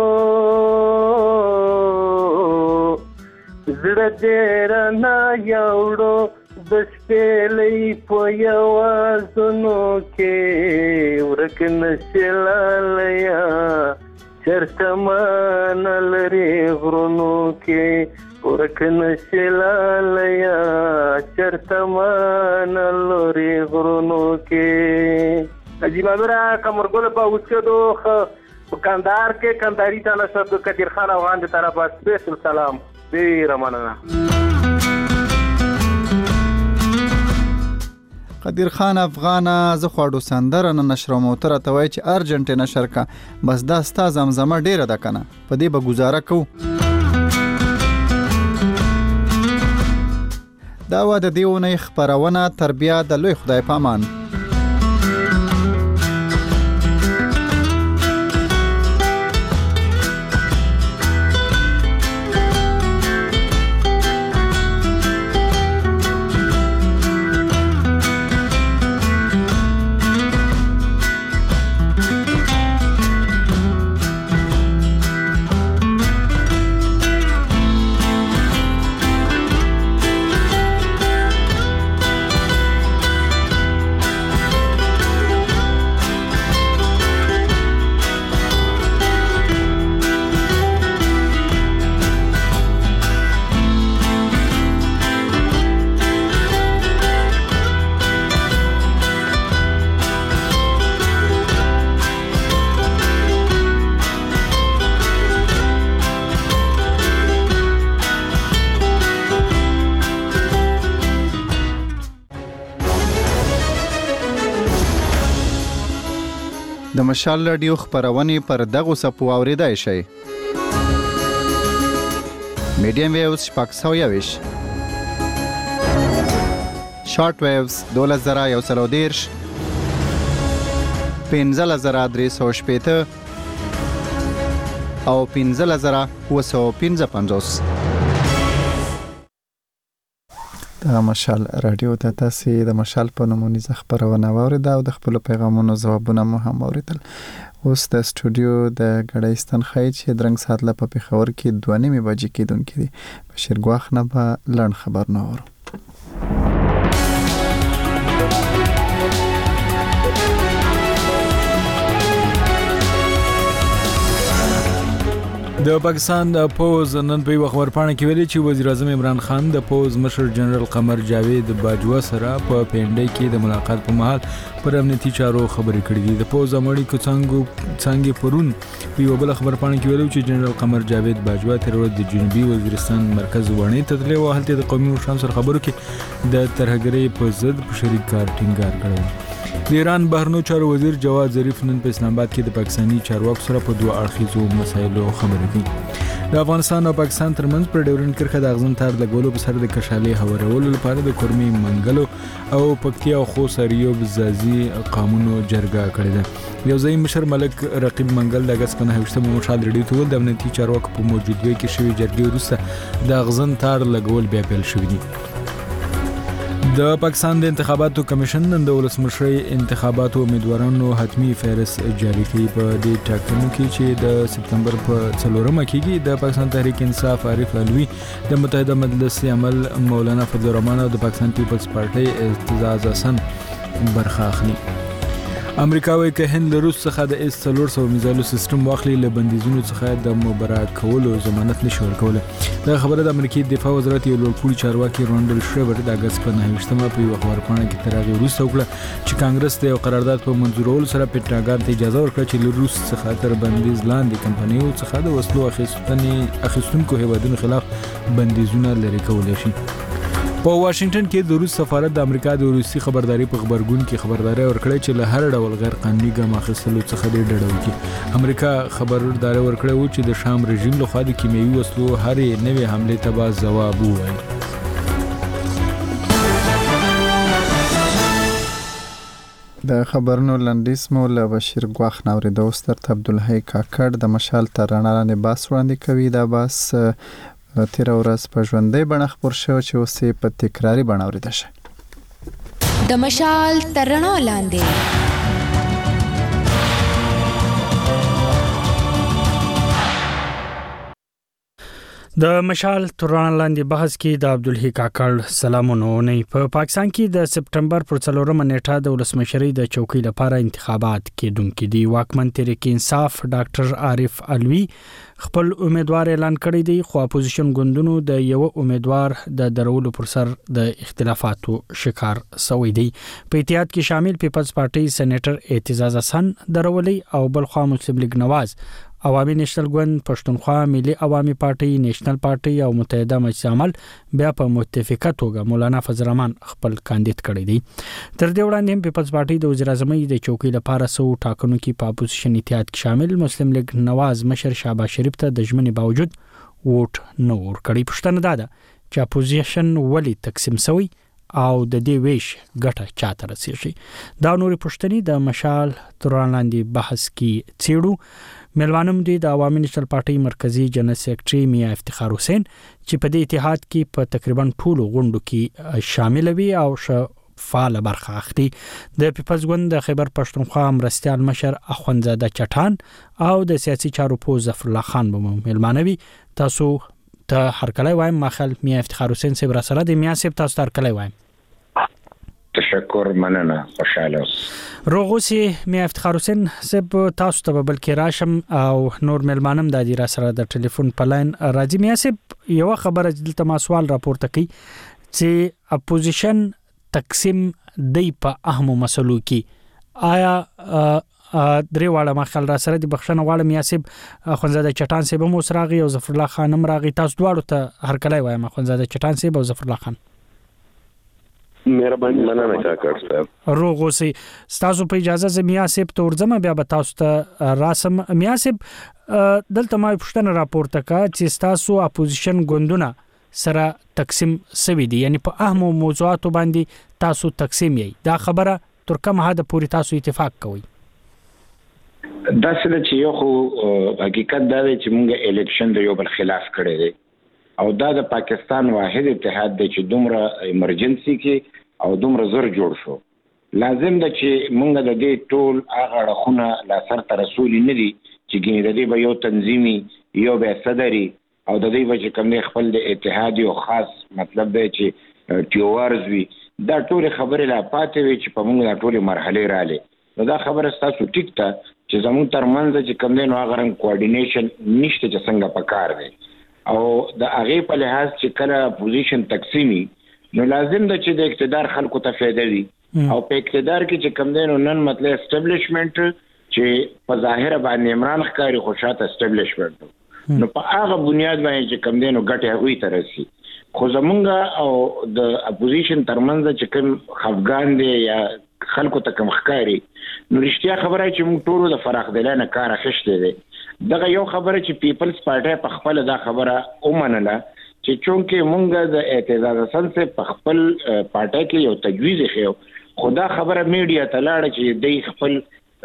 زړه دې را نه یوړو د شپېلې په یوازونو کې ورک نشلالیا چرته مانل لري غرونو کې ورک نشلالیا چرته مانل لري غرونو کې. نجیبه میرا کمرګل په اوسکدو کندهار کې کندهاري تعالی صاحب کثیر خان افغان د طرفه سپیشل سلام ډیره مننه. قدیر خان افغانه زه خواړو سندره نه نشر موتره ته وای چې ارجنټ نشر کا بس دا ستا زمزمه ډیره ده کنه په دې به گزاره کو. دا و د دیونه خبرونه تربیه د لوی خدای پامان. د مشال رادیو خبرونه پر دغه سپو اوریدای شي. میډیم ویوز شپږ سوه یویش شارټ ویوز دوله زره یو سل او دېرش پنځه زره درې سوه شپېته او پنځه زره اووه سوه پنځه پنځوس. د مشال رادیو ته تاسو د مشال په نومونی خبرونه واوریده او د خپل پیغامونو ځوابونه مو هم اوریدل. اوس د استودیو د غړایستان خای چې درنګ سات له په خبر کې دوه نیمه بجې کېدونکې دي. بشیر ګواخ نه به لړن خبر نه ورو. د پاکستان د پوز نن په خبرپاڼه کې ویلي چې وزیر اعظم عمران خان د پوز مشر جنرال قمر جاوید باجوا سره په پینډای کې د ملاقات په مهال پر امنیتي چارو خبرې کړې دي. د پوز امړي کو څنګه څنګه پرون په یو بل خبرپاڼه کې ویلي چې جنرال قمر جاوید باجوا تر ورځ د جنوبي وزیرستان مرکز وړاندې تدلی او هلته د قومي مشرانو سره خبرو کې د ترهګرۍ په ضد په شریک کار ټینګار کړی. د ایران بهرنیو چارو وزیر جواد ظریف نن په اسلام آباد کې د پاکستاني چارواکو سره په دوه اړخیزو مسایلو خبرې کوي. د افغانستان او پاکستان ترمنځ پر ډیورنډ کرښه د اغزن تار لګولو په سر د کشالي هوارولو لپاره د کورمي منګلو او پکتیا او خوست ریوب زازي قانونو جرګه کړې ده. یو ځای مشر ملک رقیب منګل د اگست په نهه مشال ریډیو ته ول د امنیتي چارواکو په موجودګۍ کې شوی جرګې وروسته د اغزن تار لګول بیا پیل شوی دي. د پاکستان د انتخاباتو کمیشن نن د ولسمشرۍ انتخاباتو امیدوارانو حتمی فهرست جاری کړي. په دې ټاکنو کې چې د سپتمبر په څلورمه کېږي د پاکستان تحریک انصاف عارف علوي د متحده مجلس عمل مولانا فضل الرحمن او د پاکستان پیپلز پارټي اعتزاز حسن برخه اخلي. امریکا وايي که هند له روس څخه د اس څلور سوه میزایلو سیستم واخلي له بندیزونو څخه د مبرا کولو ضمانت نشي ورکولی. دا خبره د امریکایي دفاع وزارت یو لوړپوړي چارواکي رونډل شریبر د اگست په نهه په یو خبرپاڼه کې تر هغې وروسته وکړه چې کانګرس د یو قرارداد په منظورولو سره پېټاګان ته اجازه ورکړه چې له روس څخه تر بندیز لاندې کمپنیو څخه د وسلو اخیستنې اخیستونکو هیوادونو خلاف بندیزونه لرې کولی شي. په واشنگټن کې د روس سفارت د امریکا د روسي خبرداري په خبرګون کې خبرداري ورکړه چې له هر ډول غیر قانوني ګام اخیستلو څخه د ډډه وکړي. امریکا خبرداري ورکړه و چې د شام رژیم لخوا د کیمیاوي وسلو هرې نوې حمله ته به ځواب ووایي. د خبرونو لنډیز مو له بشیر ګواخ نه اورېده. اوس درته عبدالحی کاکړ د مشال تر رڼا لاندې بحث وړاندې کوي. دا بحث تیر ورځ په ژوندۍ بڼه خپور شو چې اوس یې په تکراري بڼه اورېدل شي. د مشال تر رڼا لاندې د مشال تر رڼا لاندې بحث کې د عبدالحی کاکړ سلامونه. نه په پاکستان کې د سپتمبر پر څلورمه نیټه د ولسمشرۍ د چوکۍ لپاره انتخابات کېدونکي دي. واکمن تحریک انصاف ډاکټر عارف علوي خپل امیدوار اعلان کړی دی، خو اپوزیشن ګوندونو د یو امیدوار د درولو پر سر د اختلافاتو شکار شوی دی. په اتحاد کې شامل پیپلز پارټي سېنیټر اعتزاز حسن درولي او بلخوا مسلم لیگ نواز، عوامي نېشنل ګوند، پښتونخوا ملي عوامي پارټي، نېشنل پارټي او متحده مجلس عمل بیا په متفقه توګه مولانا فضل الرحمن خپل کاندید کړی دی. تر دې وړاندې هم پیپلز پارټي د وزیر اعظم د چوکۍ لپاره سو ټاکنو کې په اپوزیشن اتحاد کې شامل مسلم لیگ نواز مشر شهباز شریف ته د ژمنې باوجود ووټ نه ورکړی. پوښتنه دا ده چې اپوزیشن ولې تقسیم شوی او د دې ویش ګټه چاته رسیږي. دا نورې پوښتنې د مشال تر رڼا لاندې بحث کې څېړو. ملوانم دی د عوامي نېشنل پارټي مرکزی جنرال سیکریټري میا افتخار حسین چې په دې اتحاد کې په تقریبا ټولو غونډو کې شامل وي او فعال برخه اخلي. د پیپلز ګوند د خیبر پښتونخوا مرستيال مشر اخوندزاده چټان او د سیاسي چارو پوز ظفر الله خان به ملمانوي. تاسو ته هرکلی وایم. ماخل میا افتخار حسین صاحب را سره د میا صاحب تاسو ته هرکلی وایم. تشکر، مننه، خوشاله روغوسی میا افتخار حسین صاحب تاسو ته بل کې راشم او نور ملمانم د دې را سره د ټلیفون په لاین راځي. میا صاحب یو خبره دلته ما سوال راپورته کی چې اپوزیشن تقسیم دی په اهمو مسلو کې آیا درې واړه مخال را سره د بخښنه غواړم. میا صاحب اخوندزاده چټان صاحب مو سراغي او ظفر الله خان هم راغی. تاسو دواړو ته هرکلی وایم، اخوندزاده چټان صاحب او ظفر الله خان. مهرباني مننه کاکړ صاحب. روغ اوسئ. تاسو په اجازه زه میا صاحب ته ورځم، بیا به تاسو ته راسم. میا صاحب دلته ما پوښتنه راپورته کا چې تاسو اپوزیشن ګوندونه سره تقسیم سوي دي، یعنی په اهمو موضوعاتو باندې تاسو تقسیم یې. دا خبره تر کومه حد پورې تاسو اتفاق کوئ؟ دا څه چې یو خو حقیقت دا دی چې موږ الیکشن د یو بل خلاف کړی دی او دا د پاکستان واحد اتحاد دی چې دومره ایمرجنسي کې او دومره زر جوړ شو. لازم ده چې موږ د دې ټول هغه اړخونه لا سرته رسولي نه دي چې ګینې د دې به یو تنظیمي یو به صدري او د دې به چې کوم دی خپل د اتحاد یو خاص مطلب دی چې ټیوارز وي. دا ټولې خبرې لا پاتې وي چې په موږ دا ټولې مرحلې رالې. نو دا خبره ستاسو ټیک ته چې زموږ ترمنځ چې کوم دی نو هغه رنګ کوارډینیشن نشته چې څنګه پکار دی او د هغې په لحاظ چې کله پوزیشن تقسیمي نو لازم ده چې د اقتدار خلکو ته فایده وي او په اقتدار کې چې کوم دی نو نن مطلب اسټابلیشمنت چې په ظاهره باندې عمران ښکاري خو شاته اسټابلیشمنت نو په هغه بنیاد باندې چې کوم دی نو ګټې هغوی ته رسي. خو زمونږ او د اپوزیشن ترمنځ چې کوم خفګان دی یا خلکو ته کوم ښکاري نو رښتیا خبره چې موږ ټولو د فراخ دلای نه کار اخیستی دی. دغه یو خبره چې پیپلز پارټي په خپل دا خبره ومنله چې چونکې مونږ د اعتزاز حسن سے په خپل پارټي کې یو تجویز خو خدا خبره میډیا ته لاړه چې د خپل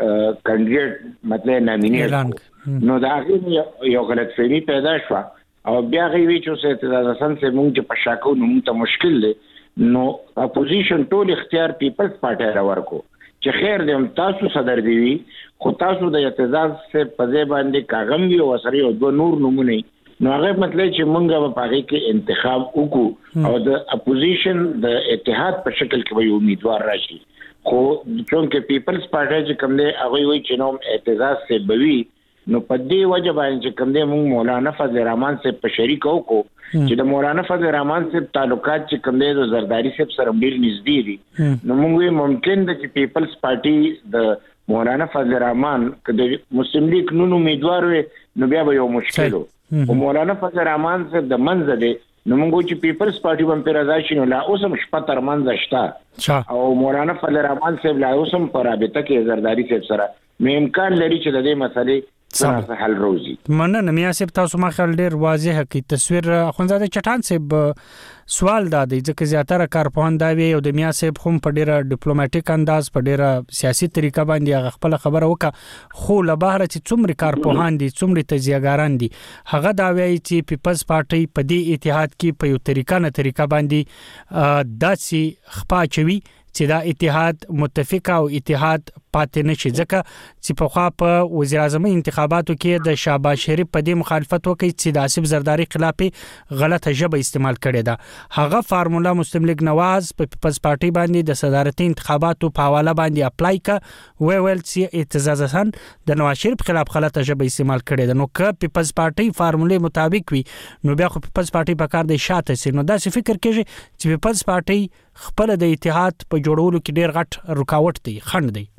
کاندیډیټ مطلب نامینیټ نو دا یو غلط فهمي پیدا شو او بیا غوي چې اعتزاز حسن سے مونږ په شاکو نو ته مشکل دی نو اپوزیشن ټول اختیار پیپلز پارټي را ورکو چې خیر دې تاسو صدر دی وي خو تاسو د اعتزاز سے په ځای باندې کاغم وی او سره یو دوه نور نمونه نو هغه مطلب چې مونږ په هغه کې انتخاب وکړو او د اپوزیشن د اتحاد په شکل کې وي امیدوار راشي. خو چونکې پیپلز پارټي چې کوم دی هغه وی چې نو اعتزاز سے بوي نو په دې وجه باندې چې کوم دی مونږ مولانا فضل الرحمن سے په شریک وکړو چې د مولانا فضل الرحمن سے تعلقات چې کوم دی د زرداری صاحب سره ډیر نږدې دي نو مونږ ممکن ده چې پیپلز پارټي د مولانا فضل الرحمن کله مسلم لیگ نو امیدوار وي نو بیا به یو مشکل او مولانا فضل الرحمن سے د منځ دی نو موږ چې پیپلز پارټي باندې راځي شنو لا اوس هم شپه تر منځ شته او مولانا فضل الرحمن صاحب لا اوس هم پر رابطه کې زرداری صاحب سره مې امکان لري چې د دې مسلې څنګه حل روزي. مننه میا صاحب تاسو ما خل ډیر واضح کی تصویر اخوندزاده چټان صاحب سوال دا دی چې زیاتره کارپوهان دا وی او د میا صاحب هم په ډیره ډیپلوماټیک انداز په ډیره سیاسي طریقه باندې خپل خبره وکړه خو له بهر چې څومره کارپوهان دي څومره تجزیهګاران دي هغه دا وی چې پیپلز پارټي په دې اتحاد کې په یو طریقه نه طریقه باندې داسې خپاچوي چې دا اتحاد متفق او اتحاد پاتې نشي ځکه چې په خوا په وزیر اعظم انتخاباتو کې د شهباز شریف په دې مخالفت وکړي چې د آصف زرداری خلاف غلطه ژبه استعمال کړې ده هغه فارمولا مسلم لیگ نواز په پیپلز پارټي باندې د صدارتي انتخاباتو په حواله باندې اپلای ک وی ویل چې اعتزاز حسن د نواز شریف خلاف غلطه ژبه استعمال کړې ده نو که پیپلز پارټي فارمولې مطابق وي نو بیا خو پیپلز پارټي په کار دی شاته سي نو دا څه فکر کوي چې پیپلز پارټي خپل د اتحاد په جوړولو کې ډیر غټ رکاوټ دی خند دی.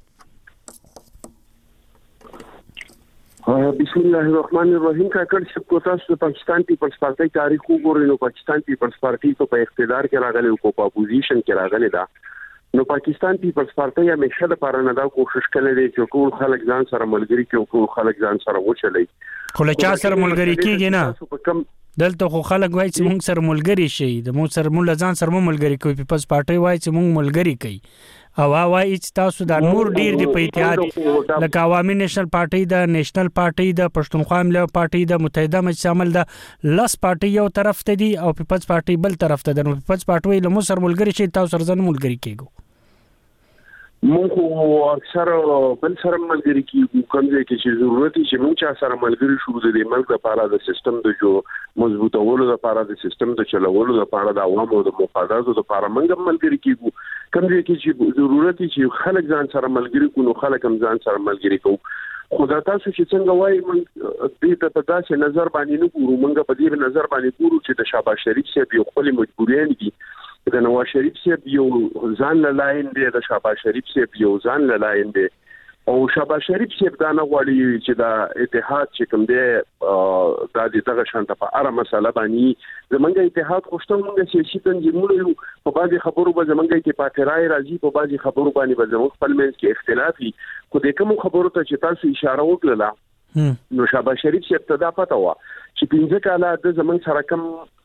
بسم الله الرحمن الرحیم کاکړ چې کو تاسو د پاکستان پیپلز پارټي تاریخ وګورئ نو پاکستان پیپلز پارټي په اقتدار کې راغلی او په اپوزیشن کې راغلی دا نو پاکستان پیپلز پارټي همیشه د پاره نه دا کوشش کړې ده چې ټول خلک ځان سره ملګری کړي او ټول خلک ځان سره وچلي خو له چا سره ملګری کیږي نه دلته خو خلک وایي چې موږ سره ملګری شي د موږ سره موږ ځان سره ملګری کوي پیپلز پارټي وایي چې موږ ملګری کوي او وایي چې تاسو د نور ډیر دی په اتحاد لکه عوامي نېشنل پارټي د نېشنل پارټي د پښتونخوا ملي پارټي د متحده مجلس شامل د لاس پارټي یو طرف ته دي او پیپلز پارټي بل طرف ته ده نو پیپلز پارټي له موږ سره ملګری شي تاسو سره ځان ملګری کیږو مونږ اکثر بل سره ملګری کیږو کوم ځای کې چې ضرورت چې مونږ چا سره ملګری شو د ملک لپاره د سیستم د جو مضبوطولو لپاره د سیستم د چلولو لپاره د عوامو د مفاداتو لپاره مونږ ملګری کیږو کوم ځای کې چې ضرورت چې خلک ځان سره ملګری کو نو خلک هم ځان سره ملګری کو خدا تاسو چې څنګه وایي مونږ دې ته په داسې نظر باندې نه ګورو مونږ په دې نظر باندې ګورو چې د شهباز شریف صاحب یو خپل مجبوریان دي د نواز شریف صاحب یو ځان لاین دی د شهباز شریف صاحب یو ځان لاین دی او شهباز شریف صاحب دا نه غواړي چې دا اتحاد چې کوم دی دا د دغه شانته په اړه مسله باندې زمونږ اتحاد خوشته مونږ سیاسي تنظیمونه یو په بعضي خبرو به زمونږ کې پاترای راځي په بعضي خبرو باندې به زموږ خپل منځ کې اختلاف وي خو د کوم خبرو ته چې تاسو اشاره وکړه نو شهباز شریف صاحب ته دا پته و چې پنځه کاله د زمونږ سره کوم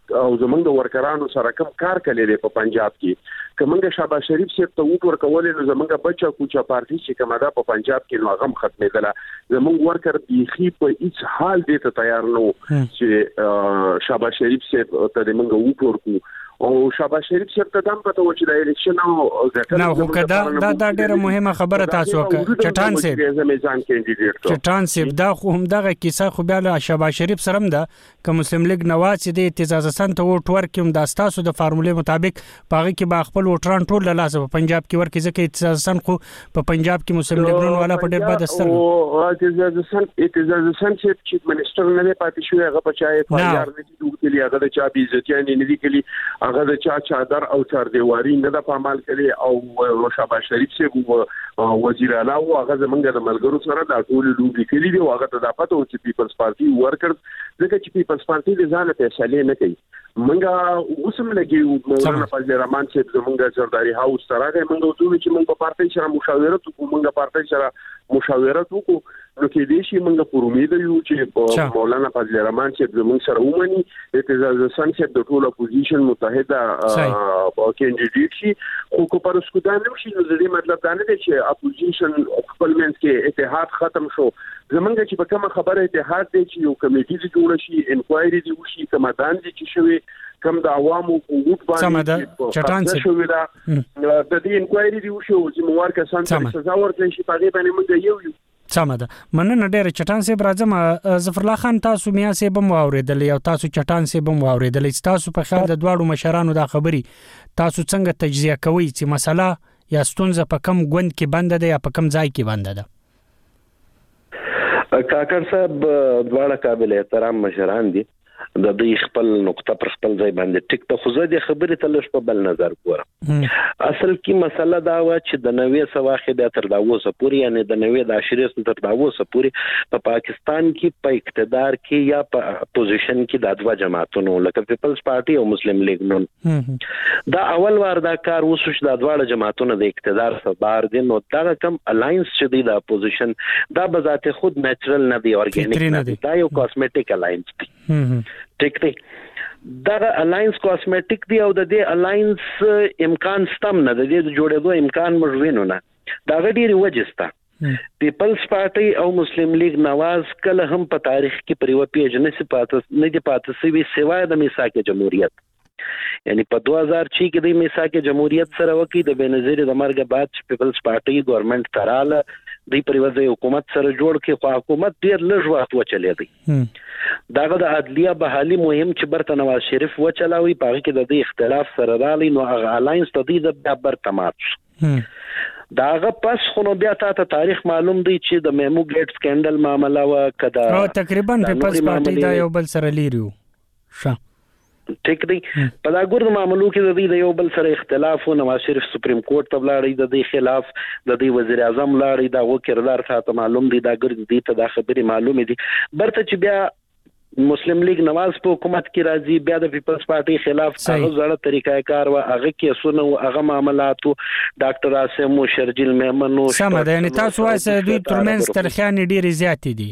او زمونږ د ورکرانو سره کوم کار کوي په پنجاب کې کومه شهباز شریف صاحب ته وټ ورکول نو زمونږ بچا کوچا پارټي چې کومه ده په پنجاب کې نو هغه ختمېدله زمونږ ورکر بيخي په هیڅ حال دې ته تیار نو چې شهباز شریف صاحب ته د موږ وټ ورکو او شهباز شریف صاحب ته دم پته و چې د الیکشن او ځکه نو خو کدا دا دا ډیره مهمه خبره تاسو وکړه چټان صاحب زمیزان کینډیډیټ چټان صاحب دا خو هم دغه کیسه خو بیا له شهباز شریف سره هم ده که مسلم لیگ نواز چې د اعتزاز حسن ته وټ ورکوم د تاسو د فارمولې مطابق پاغه کې با خپل وټران ټول له لاسه په پنجاب کې ورکې ځکه اعتزاز حسن خو په پنجاب کې مسلم لیګرون والا په ډیر بد اثر او اعتزاز حسن اعتزاز حسن چې چیف منسٹر نه پاتې شو هغه په چا یې فایار نه دي دوی هغه د چا بیزتیا نه دي کلی هغه د چا چادر او چار دیواری نه د پامال کړي او شهباز شریف چې وزیر اعلی او هغه زمونږ د ملګرو سره د ټول لوبي کلی دی هغه ته د پته او چې پیپلز پارټي ورکر ځکه چې پیپلز پارټي د ځان ته فیصله نه کوي منګه اوسم لګي مولانا فضل الرحمن چې زمونږ زرداری هاوس سره دی منګه ټول چې موږ په پارټي سره مشاورت وکړو موږ پارټي سره مشاورت وکړو نو کې دې شي موږ په امید یو چې مولانا فضل الرحمن چې زمونږ سره ومني اعتزاز حسن چې د ټول اپوزیشن متحده کینډیډیټ شي خو کو پر اسکو دا نه شي نو د دې مطلب دا نه دی چې اپوزیشن خپل منځ کې اتحاد ختم شو زمونږ چې په کومه خبره اتحاد دی چې یو کمیټي جوړ شي انکوایري دی وشي کمدان دي چې شوی کم د عوامو په ووټ باندې چټان شوی دا د دې انکوایري دی وشو چې موار کسان ته سزا ورکړي شي په دې باندې موږ یو یو سمه ده مننه ډېر چټان صاحب راځم ظفر الله خان تاسو میا صاحب هم واوریدل او تاسو چټان صاحب هم واوریدل تاسو په خیال د دواړو مشرانو دا خبري تاسو څنګه تجزیه کوئ چې مسله یا ستونزه په کم ګوند کې بنده ده یا په کم ځای کې بنده ده کاکر صاحب دواړه قابل احترام مشران دي د دې خپل نقطه پر خپل ځای باندې ټیک ته خو زه د خبرې ته لږ په بل نظر ګورم اصل کې مسله دا و چې د نوې سواخې د تر داوسه پوري یعنی د نوې د عشرې تر داوسه پوري په پا پاکستان کې په اقتدار کې یا په اپوزیشن کې د دوا جماعتونو لکه پیپلز پارټي او مسلم لیگ نون دا اول وار دا کار وسو چې د دواړه جماعتونو د اقتدار سره بار دي نو دا کم الاینس چې د اپوزیشن دا بذات خود نیچرل نه دی اورګانیک نه دی دا یو کاسمیټیک الاینس دی ټیک دی دا الاینس کاسمیټیک دی او د دې الاینس امکان ستم نه د دې جوړېدو امکان مجوینو نه دا غډيري وجستا پیپلز پارټي او مسلم لیگ نواز کله هم په تاریخ کې پریو پیج نه سپات نه دی پاتې سوي سوای د میثاق جمهوریت یعنی په دوه هزار شش کې د میثاق جمهوریت سره وکي د بنظیر د مرګ بعد پیپلز پارټي ګورنمنت تراله د پریوځي حکومت سره جوړ کې خو حکومت ډیر لږ وخت وچلې دی داغه د عدلیه بحالي مهم چې برته نواز شریف وچلاوي په کې د دې اختلاف سره رالی نو هغه الاینس د دې د برته مات داغه پس خو نو بیا ته تاریخ معلوم دی چې د میمو ګیټ سکندل معاملې وا کدا او تقریبا پیپلز پارټي دا یو بل سره لیریو شه ټیک دی په دا ګور د معاملو کې د دې یو بل سره اختلاف او نواز شریف سپریم کورټ ته ولاړی د دې خلاف د دې وزیر اعظم لاړی دا و کردار ته معلوم دی دا ګر دي ته دا خبري معلومه دي برته چې بیا مسلم لیگ نواز په حکومت کې راځي بیا د پیپلز پارټي خلاف هغه زړه طریقې کار او هغه کې سونه او هغه معاملاتو ډاکټر عاصم او شرجیل میمنو سم ده یعنی تاسو وایي دوی ترمنځ ترخیان ډیر زیات دي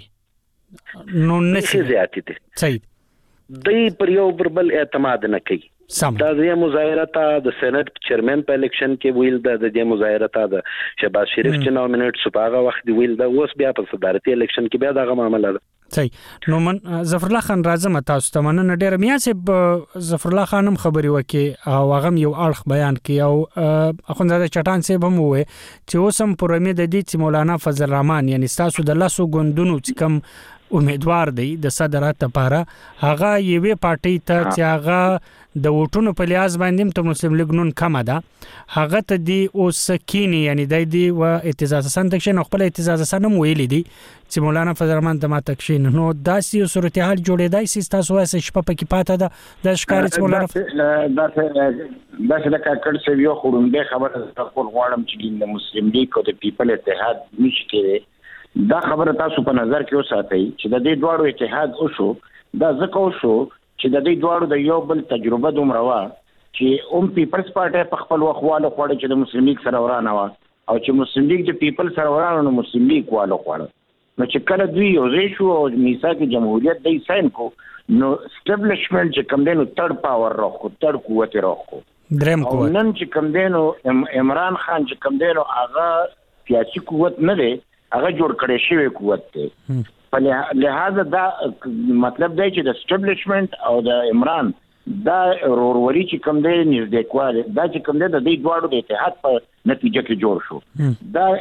نو نشي زیات دي صحیح دی پر یو بربل اعتماد نه کوي دا د مظاهره ته د سېنات چیرمن په الیکشن کې ویل د دې مظاهره ته د شهباز شریف چې نومینیټ سپاغه وخت ویل دا اوس بیا په صدارتي الیکشن کې بیا دغه معاملې ده صحیح نو من ظفر الله خان راځم تاسو ته مننه ډیر میا چې ظفر الله خان هم خبري وکي او هغه یو اړخ بیان کړي او اخوندزاده چټان صاحب هم وې چې اوسم پر امید دي چې مولانا فضل الرحمن یعنی تاسو د لاسو ګوندونو چې کم امیدوار دی د صدارت لپاره هغه یوې پارټي ته چې هغه د ووټونو په لیاز باندې ته مسلم لیگ نون کم ده هغه ته دی اوس کینی یعنی د دې و اعتزاز حسن تکشین خپل اعتزاز حسن هم ویلي دي چې مولانا فضل الرحمن د ما تکشین نو داسې صورتحال جوړېدای سي تاسو واسه شپه پکې پاته ده د ښکاري چې مولانا داسې داسې د کاکړ سه یو خورنده خبره خپل غواړم چې د مسلم لیگ او د پیپل اتحاد نشي کېږي دا خبره تاسو په نظر کې وساتئ چې د دې دواړو اتحاد وشو دا ځکه وشو چې د دې دواړو د یو بل تجربه دومره وه چې اوم پیپلز پارټي په خپل وخت واله خوړه چې د مسلم لیگ سره ورانه وه او چې مسلم لیگ د پیپل سره ورانه نو مسلم لیگ واله خوړه نو چې کله دوی یو ځای شو او میثاق جمهوریت د ساين کو نو اسټابلیشمنت چې کوم دی نو تړ پاور راخو تړ قوت راخو درم قوت نن چې کوم دی نو عمران خان چې کوم دی نو هغه سیاسي قوت نه دی هغه جوړ کړی شوی قوت دی په لحاظه دا مطلب دی چې د اسټابلیشمنت او د عمران دا وروري چې کوم دی نږدېکوالی دا چې کوم دی د دې دواړو د اتحاد په نتیجه کې جوړ شو دا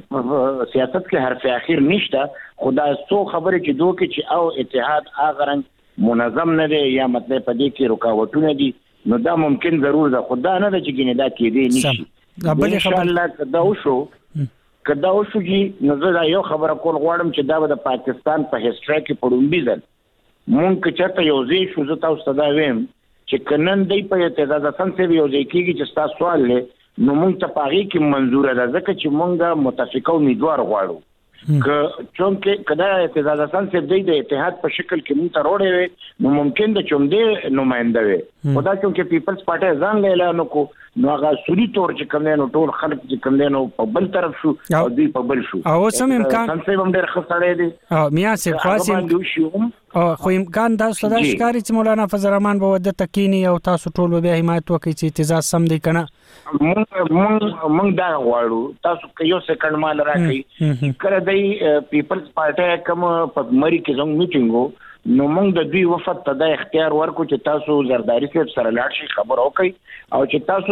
سیاست کې حرف اخیر نشته خو دا څو خبرې چې دوه کې چې او اتحاد هغه رنګ منظم نه دی یا مطلب په دې کې رکاوټونه دي نو دا ممکن ضرور ده خو دا نه ده چې ګینه دا کېدی نشي ان شاء الله دا وشو کدا وشو چې نو زه یو خبره کول غواړم چې دا د پاکستان په هیستوري کې پړومبي ده مونږ چرته یو ځای شو زه تاسو ته دا ویم چې کنن دی په اعتزاز حسن سره یو ځای کېږي چې تاسو سوال لې نو مونږ ته پاغي کې منزور ده ځکه چې مونږه متفقه امیدوار غواړو که چونکه کدا اعتزاز حسن سره د اتحاد په شکل کې مونږ ته وروړي نو ممکن د چوم دی نمائنده وي خدا چونکه پیپلز پارټي ځان اعلان وکړو نو هغه سوري تور چې کوم نو ټول خلک چې کوم نو په بل طرف شو او دی په بل شو او سم امکان څنګه هم ډېر خسړې دي او میا سي خاصم او خو امکان دا ستاسو ښکاری چې مولانا فضل الرحمن به ود تکینی او تاسو ټول به حمایت وکړي چې اعتزاز سم دی کنه مونږ مونږ دا غواړو تاسو یو سکند مال راکړي کله د پیپلز پارټي کوم په مری کې زموږ میټینګو نو موږ د دوی وفد ته د اختیار ورکو چې تاسو زرداری صاحب سره لاړ شي خبر وکړي او چې تاسو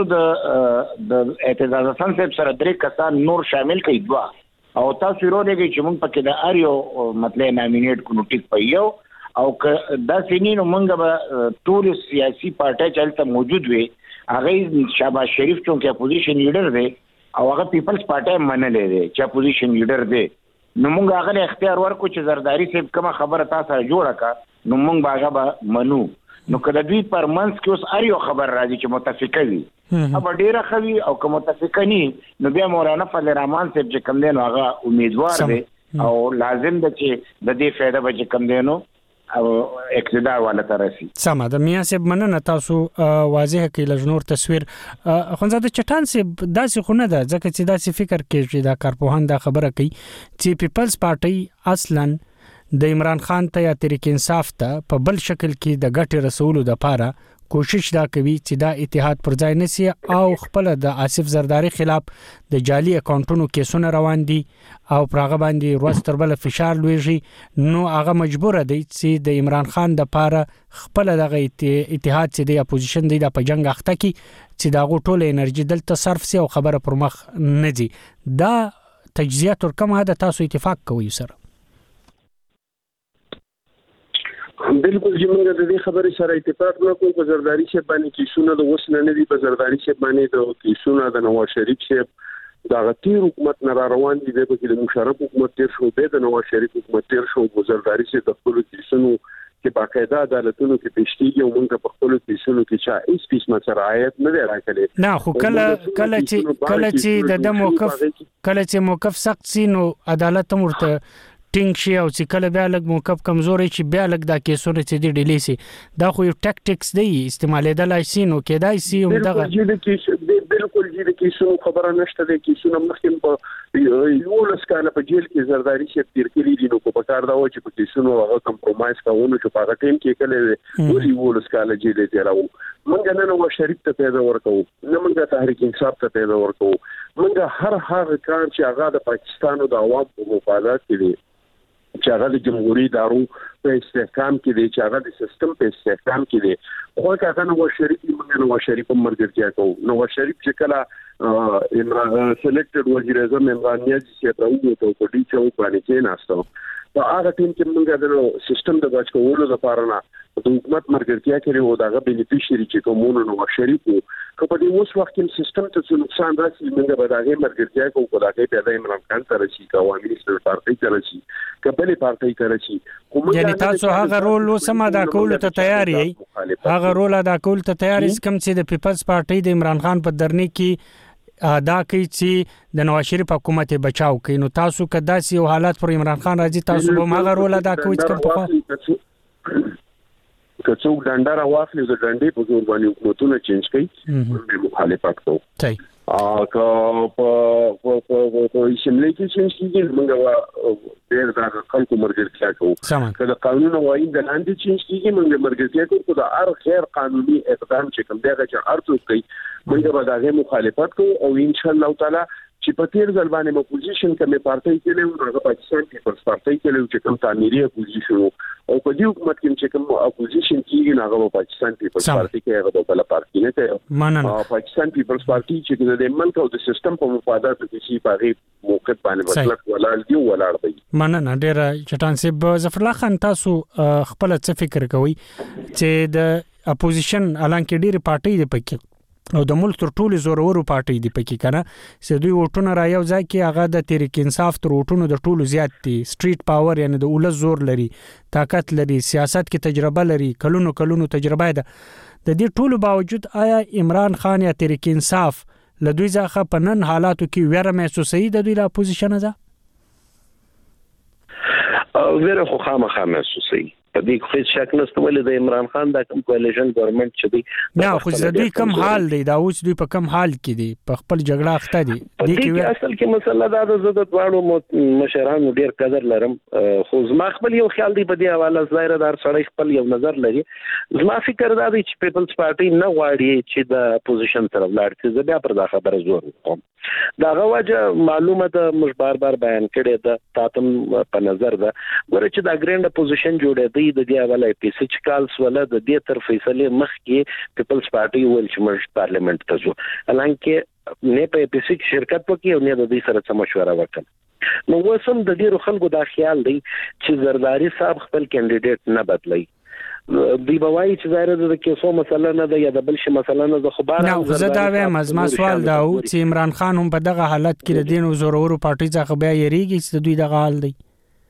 د د اعتزاز حسن صاحب سره درې کسان نور شامل کړئ دوا او تاسو ورولېږئ چې موږ پکې د اریو مطلب نامینیټ کو ټیک پيو او دا سینې نو موږ به ټول سیاسي پارټي چلته موجود وي هغه شهباز شریف چې اپوزیشن لیډر دی او هغه پیپلز پارټي منلې دی چې اپوزیشن لیډر دی نو موږ هغه اختیار ورکو چې زرداری صاحب کومه خبره تاسو سره جوړه کا نو موږ هغه به منو نو کله دوی پر منځ کې اوس اړیو خبر راځي چې متفقه وي اب ډیره خوي او کوم متفقه ني نو بیا مولانا فضل الرحمن صاحب چې کوم دین هغه امیدوار دی او لازم ده چې د دې فائدہ به کوم دینو او اقتدار والا ترسي سمه د میا سیب مننه تاسو واضح کې لجنور تصویر خونزاده چټان سیب داسې خونه ده ځکه چې داسې فکر کوي چې دا کارپوهان دا خبره کوي چې پیپلز پارټي اصلا د عمران خان ته یا تحریک انصاف ته په بل شکل کې د ګټې رسولو د پاره کوشش دا کوي چې دا اتحاد پر ځای نسی او خپل د آصف زرداری خلاف د جعلي اکاونټونو کیسونه روان دي او پرغه باندې روز تر بل فشار لويږي نو هغه مجبور دی چې د عمران خان د پاره خپل دغه اتحاد چې د اپوزیشن دی د په جنگ اخته کی چې دا ټول انرژي دلته صرف سي او خبره پر مخ نه دي دا تجزیه تر کومه ده تاسو اتفاق کوئ سره بالکل چې موږ د دې خبرې سره اتفاق وکړو په زرداری شپ باندې کیسونه د وسنه نه دي په زرداری شپ باندې د کیسونه د نواز شریف شپ دا غتیر حکومت نه روان دي په کې د مشرف حکومت تیر شو به د نواز شریف حکومت تیر شو په زرداری شپ د خپل کیسونو کې باقاعده عدالتونو کې پېشتيږي او موږ په خپل کیسونو کې چا هیڅ قسمه شرایط نه راکړي نه خو کله کله چې کله چې د موقف کله چې موقف سخت سي نو عدالت مرته ټینګ شي او چې کله بیا لګ موقف کمزوري چې بیا لګ دا کیسونه چې دی ډیلی سي دا خو یو ټاکټکس دی استعمالېدل شي نو کېدای شي هم دغه بالکل دې کیسو خبره نشته د کیسونو مخکې په یو لسکاله په جیل کې زرداری شپ تیر کړی دي نو په کار دا و چې په کیسونو هغه کمپرمایز کاونه چې په هغه ټیم کې کله وی یو لسکاله جیل ته راو موږ نه نو شریف ته پیدا ورکو نه موږ تحریک انصاف ته پیدا ورکو موږ هر هغه کار چې هغه د پاکستان او د عوام په مفادات کې دي چې هغه د جمهوریت دارو په استحکام کې دي چې هغه د سیستم په استحکام کې دي خو کله نو شریف موږ نو شریف مرګرتیا کو نو شریف چې کله عمران سلیکټډ وزیر اعظم عمران نیازی چې راوځي ته په دې چې باندې کې ناستو په هغه ټیم کې موږ د سیستم د بچ کولو لپاره نه د حکومت مرګرتیا کوي او داغه بینیفیشری چې کومونو نو شریف کو په دې اوس وخت کې سیستم ته څه نقصان راسي موږ به داغه مرګرتیا کوو کو داغه پیدا عمران خان سره شي کا عوامي سره پارټي سره شي کبلې پارټي سره شي یعنی تاسو هغه رول سم ادا کول ته تیار یې هغه رول ادا کول ته تیار یې کوم چې د پیپلز پارټي د عمران خان په درنی کې دا کوي چې د نواز شریف حکومت بچاو کوي نو تاسو کدا سي حالات پر عمران خان راځي تاسو به هغه رول ادا کوئ چې کوم په که څوک ډنډه راواخلي د ډنډې په زور باندې حکومتونه چینج کوي موږ مخالفت کوو ا که په په شملې کې چې چې موږ ډېر دا خلکو مرګرتیا کوو که د قانون او آئین د لاندې چې چې موږ مرګرتیا کوو دا هر غیر قانوني اقدام چې کوم دی چې ارڅو کوي موږ به دا مخالفت کوو او ان شاء الله تعالی چې په تیر ځل باندې اپوزیشن کومه پارټي کې له هغه پاکستان پیپلز پارټي کې له چې کوم تعمیري اپوزیشن او په دې حکومت کې چې کوم اپوزیشن کېږي هغه پاکستان پیپلز پارټي کې هغه د بل پارټي نه کوي او پاکستان پیپلز پارټي چې د ملک او د سیستم په مفادات کې شي په غي موقف باندې وسلک ولال دی ولال دی مننه ډېر چټان صاحب ظفر الله خان تاسو خپل څه فکر کوئ چې د اپوزیشن الان کې ډېر پارټي دی پکې او د ملک تر ټولو زورورو پارټي دی پکې کنه چې دوی وټونه را یو ځای کې هغه د تحریک انصاف تر وټونو د ټولو زیات دي سټریټ پاور یعنی د اولس زور لري طاقت لري سیاست کې تجربه لري کلونو کلونو تجربه ده د دې ټولو باوجود آیا عمران خان یا تحریک انصاف له دوی ځخه په نن حالاتو کې ویره محسوسوي د دوی له اپوزیشن ځا ویره خو خامخا محسوسوي په دې خو شک نشته ولې د عمران خان د کوم کولیشن ګورنمنت چې دی نه خو د دوی کم حال دی دا اوس دوی په کم حال کې دی په خپل جګړه اخته دي دې کې اصل کې مسله دا ده زه د دواړو مشرانو ډیر قدر لرم خو زما خپل یو خیال دی په دې حواله ظاهر دار سړی خپل یو نظر لري زما فکر دا دی چې پیپلز پارټي نه غواړي چې د اپوزیشن طرف لاړ شي زه بیا پر دا خبره زور کوم دا غواړه معلومه ده موږ بار بار بیان کړی ده تاسو په نظر ده ګوره چې دا ګرینډ اپوزیشن جوړه دی د دې حواله پی سی چ کالس ولا د دې تر فیصله مخ کې پیپلز پارټي ول چې موږ پارلیمنت ته ځو الانکه نه په پی سی شرکت وکي او نه د دې سره مشوره وکړي نو وسم د ډیرو خلکو دا خیال دی چې زرداری صاحب خپل کینډیډیټ نه بدلی دی بوای چې ظاهر ده کې څو مسله نه ده یا د بل شي مسله نه ده خو بار نه زه دا وایم ازما سوال دا و چې عمران خان هم په دغه حالت کې د دین او زورورو پارټي څخه بیا یریږي چې دوی دغه حال دی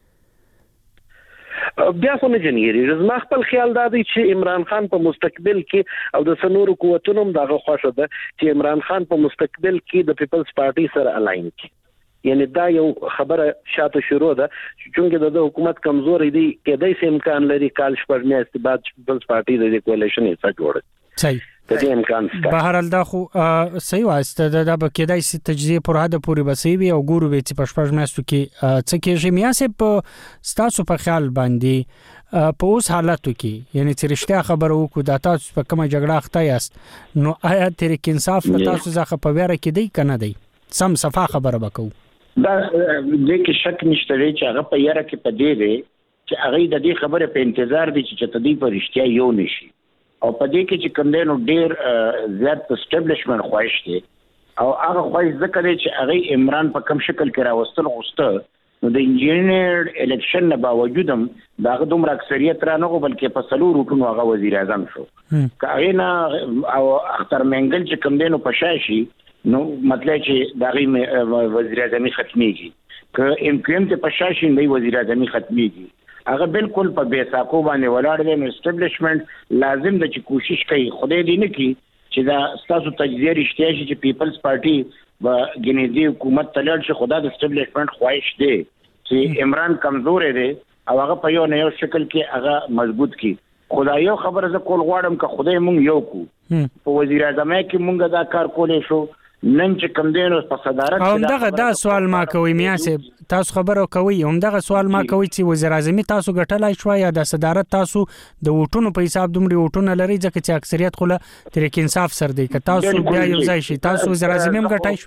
بیا خو نه جنګیږي زما خپل خیال دا دی چې عمران خان په مستقبل کې او د سنورو قوتونو هم دغه خوښه ده چې عمران خان په مستقبل کې د پیپلز پارټي سره الاین کړي یعنی دا یو خبره شاته شروع ده چې د حکومت کمزوري دی کېدای شي امکان لري کال شپږ میاشتې بعد پیپلز پارټي د کولیشن حصہ جوړه صحیح د دې امکان شته بهر حال دا خو صحیح واسطه د د بکیدای سي تجزیه پر حد پورې بسوي او ګورو به چې پښپښ میاشتو کې څه کېږي میاسه په ستاسو په خیال باندې په اوس حالاتو کې یعنی چې رښتیا خبره وکړو د تاسو په کومه جګړه اخته یاست نو آیا تحریک انصاف له تاسو ځخه په ویره کې دی کنه دی سم صفه خبره وکړو دا د کې شک نشته چې هغه په یاره کې پدې دی چې هغه د دې خبره په انتظار دي چې تدې په رښتیا یو نشي او په دې کې چې کوم دینو ډیر زیات اسټابلیشمنت خوښ دي او هغه خوښ ځکه چې هغه عمران په کوم شکل کې راوستل غوسته نو د انجینیر الیکشن نه باوجود هم داغه دومره اکثریت را نه بلکې په سلو روټونو هغه وزیر اعظم شو کاغه نه او اختر منګل چې کوم دینو پشاشي نو مطلب چې داغه وزیر اعظم ختميږي ک ام کیو ام ته پشاشي نه وزیر اعظم ختميږي هغه بالکل په بیساکو باندې ولاړ دی نو اسټابلیشمنت لازم د چې کوشش کوي خدای دې نه کی چې دا ستاسو تجزیه رښتیا شي چې پیپلز پارټي و ګنیزي حکومت تلل شي خدای د اسټابلیشمنت خواهش دی چې عمران کمزور دی او هغه په یو نه یو شکل کې هغه مضبوط کی خدای یو خبره ز کول غواړم که خدای مونږ یو کو په وزیر اعظم کې مونږ دا کار کولې شو نن چې کوم دینو په صدارت هم دغه دا سوال ما کوي میاسه تاسو خبرو کوي هم دغه سوال ما کوي چې وزیر اعظم تاسو ګټلای شو یا د صدارت تاسو د وټونو په حساب دومره وټونه لري ځکه چې اکثریت خو له تحریک انصاف سر دی که تاسو بیا یو ځای شي تاسو وزیر اعظم هم ګټای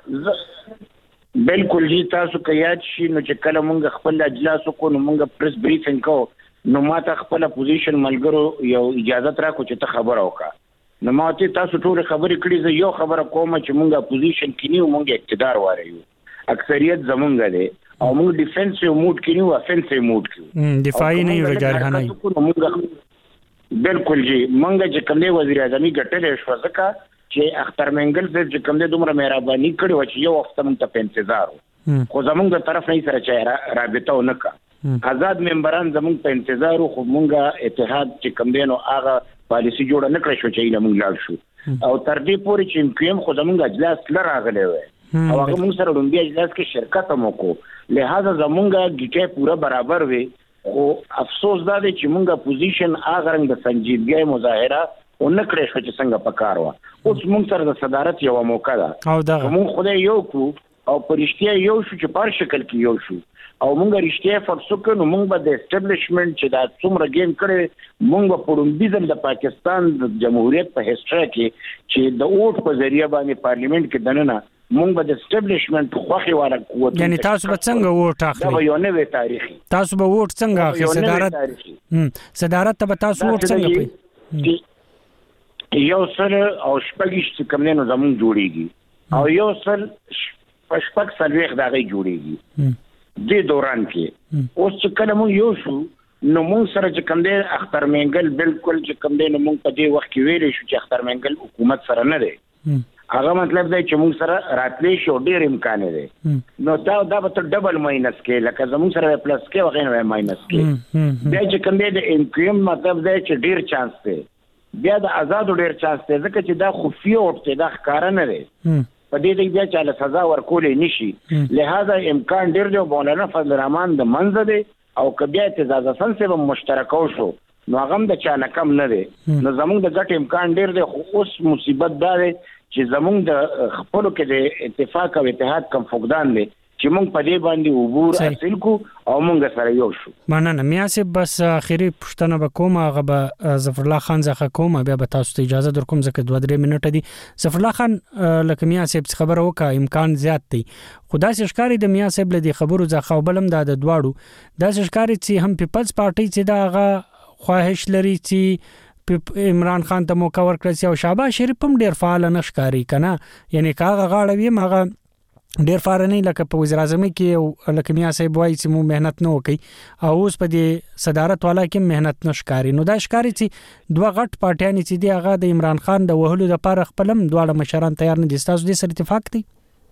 شو بالکل جی تاسو کې یاد شي نو چې کله مونږ خپل اجلاس کو نو مونږ پریس بریفینګ کو نو ماته خپل پوزیشن ملګرو یو اجازه ترا کو چې ته خبر اوکا نو ماته تاسو ټول خبرې کړې زه یو خبره کوم چې مونږه پوزیشن کې نیو مونږه اقتدار وایو اکثریت زمونږه ده او مونږ ډیفنسیو موډ کې نیو افنسیو موډ کې دفاعي نه یو جارحانه بالکل جی مونږه چې کوم دی وزیر اعظم ګټلې شو ځکه چې اختر منګل چې کوم دی دومره مهرباني کړې و چې یو وخت مونږ ته په انتظار خو زمونږ د طرف نه سره چې رابطه ونکړه آزاد ممبران زمونږ په انتظار خو مونږه اتحاد چې کوم دی نو هغه پالیسی جوړه نه کړې شو چې موږ لاړ شو او تر دې پورې چې کوم خو زمونږ اجلاس لراغلی و او هغه موږ سره لومبي اجلاس کې شرکت هم وکړو لہذا زمونږ ګټه پورا برابر وي او افسوس دا دی چې مونږه پوزیشن هغه رنګ د سنجیدګۍ مظاهره او نه کړی شو چې څنګه پکار و. اوس موږ سره د صدارت یو موقع ده او دا موږ خدای یو کو او پرشتیا یو شو چې پر شکل کې یو شو او موږ رښتیا فرصو کنو موږ به د اسټابلیشمنت چې دا څومره گیم کړي موږ په پرومبیزم د پاکستان د جمهوریت په هیستوري کې چې د اوټ په ذریعہ باندې پارلیمنت کې دننه موږ به د اسټابلیشمنت خوخي واره قوت یعنی تاسو به څنګه ووټ اخلي دا یو نوې تاریخي تاسو به ووټ څنګه اخلي صدارت صدارت ته به تاسو ووټ څنګه پي یو سره او شپږ چې کوم نه زمون جوړيږي او یو سره شپږ سلويخ دغه جوړيږي د دوران کې اوس چې کله مو یو شو نو مون سره چې کوم دی اختر منګل بالکل چې کوم دی نو مون په دې وخت کې ویل شو چې اختر منګل حکومت سره نه دی هغه مطلب دی چې مون سره راتلی شو ډیر امکان دی نو دا دا به ډبل ماینس کې لکه زمون سره پلس کې وغیرہ ماینس کې بیا چې کوم دی د انکریم مطلب دی چې ډیر چانس دی بیا د آزاد ډیر چانس دی ځکه چې دا خفیه اوټ دا ښکار نه دی په دې کې بیا چې له سزا ورکولې نشي لہذا امکان ډیر دی مولانا فضل الرحمن د منځ دی او کبیا اعتزاز حسن سره مشترکو شو نو هغه د چانه کم نه دی نو زموږ د ګټ امکان ډیر دی خو اوس مصیبت دا دی چې زموږ د خپل کې د اتفاق او اتحاد کم فقدان دی چې موږ په دې باندې عبور حاصل کو او موږ سره یو شو. مننه میاسب بس اخیری پښتنه وکوم هغه به ظفر الله خان زخه کوم بیا به تاسو ته اجازه درکوم ځکه دوه درې منټه دي. ظفر الله خان لکه میاسب خبره وکړه امکان زیات دی خدای شکاري د میاسب لدی خبرو ځخه وبلم د دواړو د شکاري چې هم پیپلز پارټي چې دا هغه خواهش لري چې عمران خان ته موقع ورکړي او شهباز شریف هم ډیر فعال نه ښکاری کنه یعنی کاغه غاړه وي مغه ډیر فارنی لکه په وزیر اعظم کې لکه میا صاحب وایي چې مو مهنت نه وکي او اوس په دې صدارت والا کې مهنت نشکاري نو دا ښکاری چې دوه غټ پارټیان چې دی هغه د عمران خان د وهلو لپاره خپلم دواړه مشران تیار نه دي تاسو دې سره اتفاق دي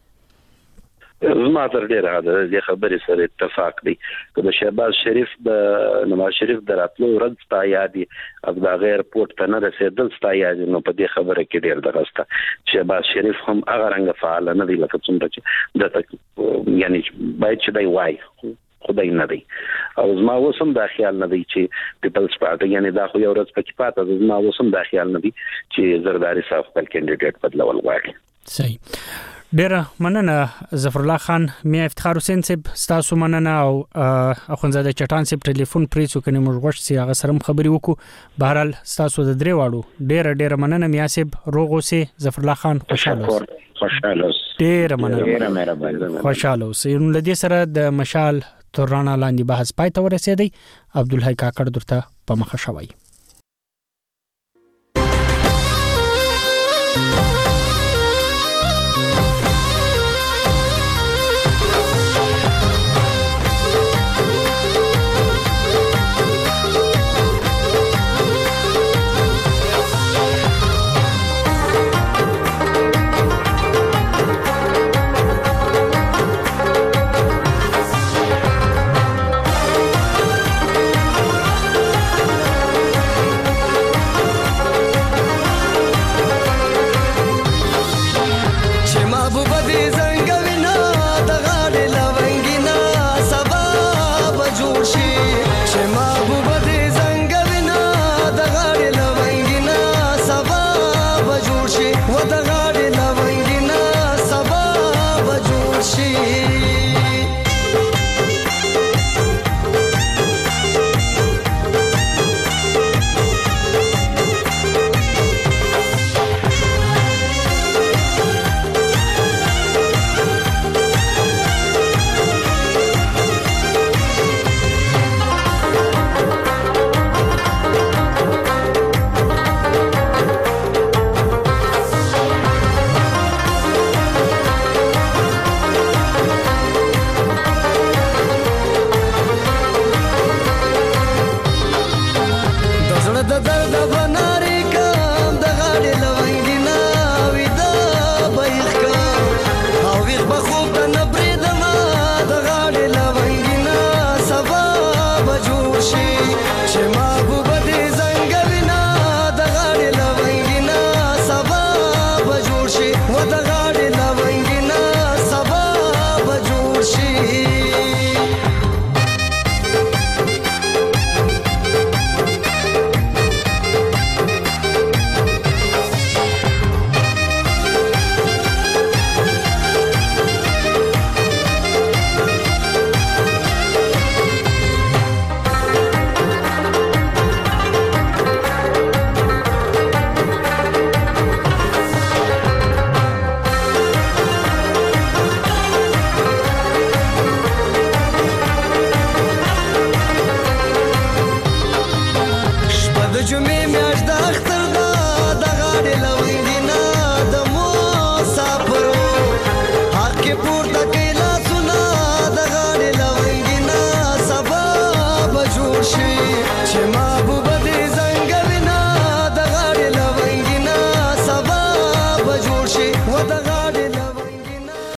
زما تر ډیره د خبرې سره اتفاق دی که د شهباز شریف د نواز شریف د راتلو ورځ تا یادي او د غیر پورت ته نه رسیدل ستا یادي نو په دې خبره کې ډیر دغسته شهباز شریف هم هغه رنګ فعال نه دی لکه څومره چې د یعنی باید چې دی وای خدای نه دی او زما وسم دا خیال نه دی چې پیپلز پارټي یعنی دا خو یو ورځ پکې پاتې زما وسم دا خیال نه دی چې زرداری صاحب خپل کینډیډیټ بدلول غواړي. صحیح ډیره مننه ظفر الله خان میا افتخار حسین صاحب تاسو مننه او اخونزاده چټان صاحب ټلیفون پریسو کني موږ غوښ سي هغه سره خبري وکړو بهرال تاسو د درې واړو ډیره ډیره مننه میا صاحب روغ اوسئ ظفر الله خان خوشاله اوسئ خوشاله اوسئ ډیره مننه ډیره مهرباني خوشاله اوسئ نو لدې سره د مشال ترانا لاندې بحث پای ته ورسېدی عبدالحی کاکړ درته په مخه شوی.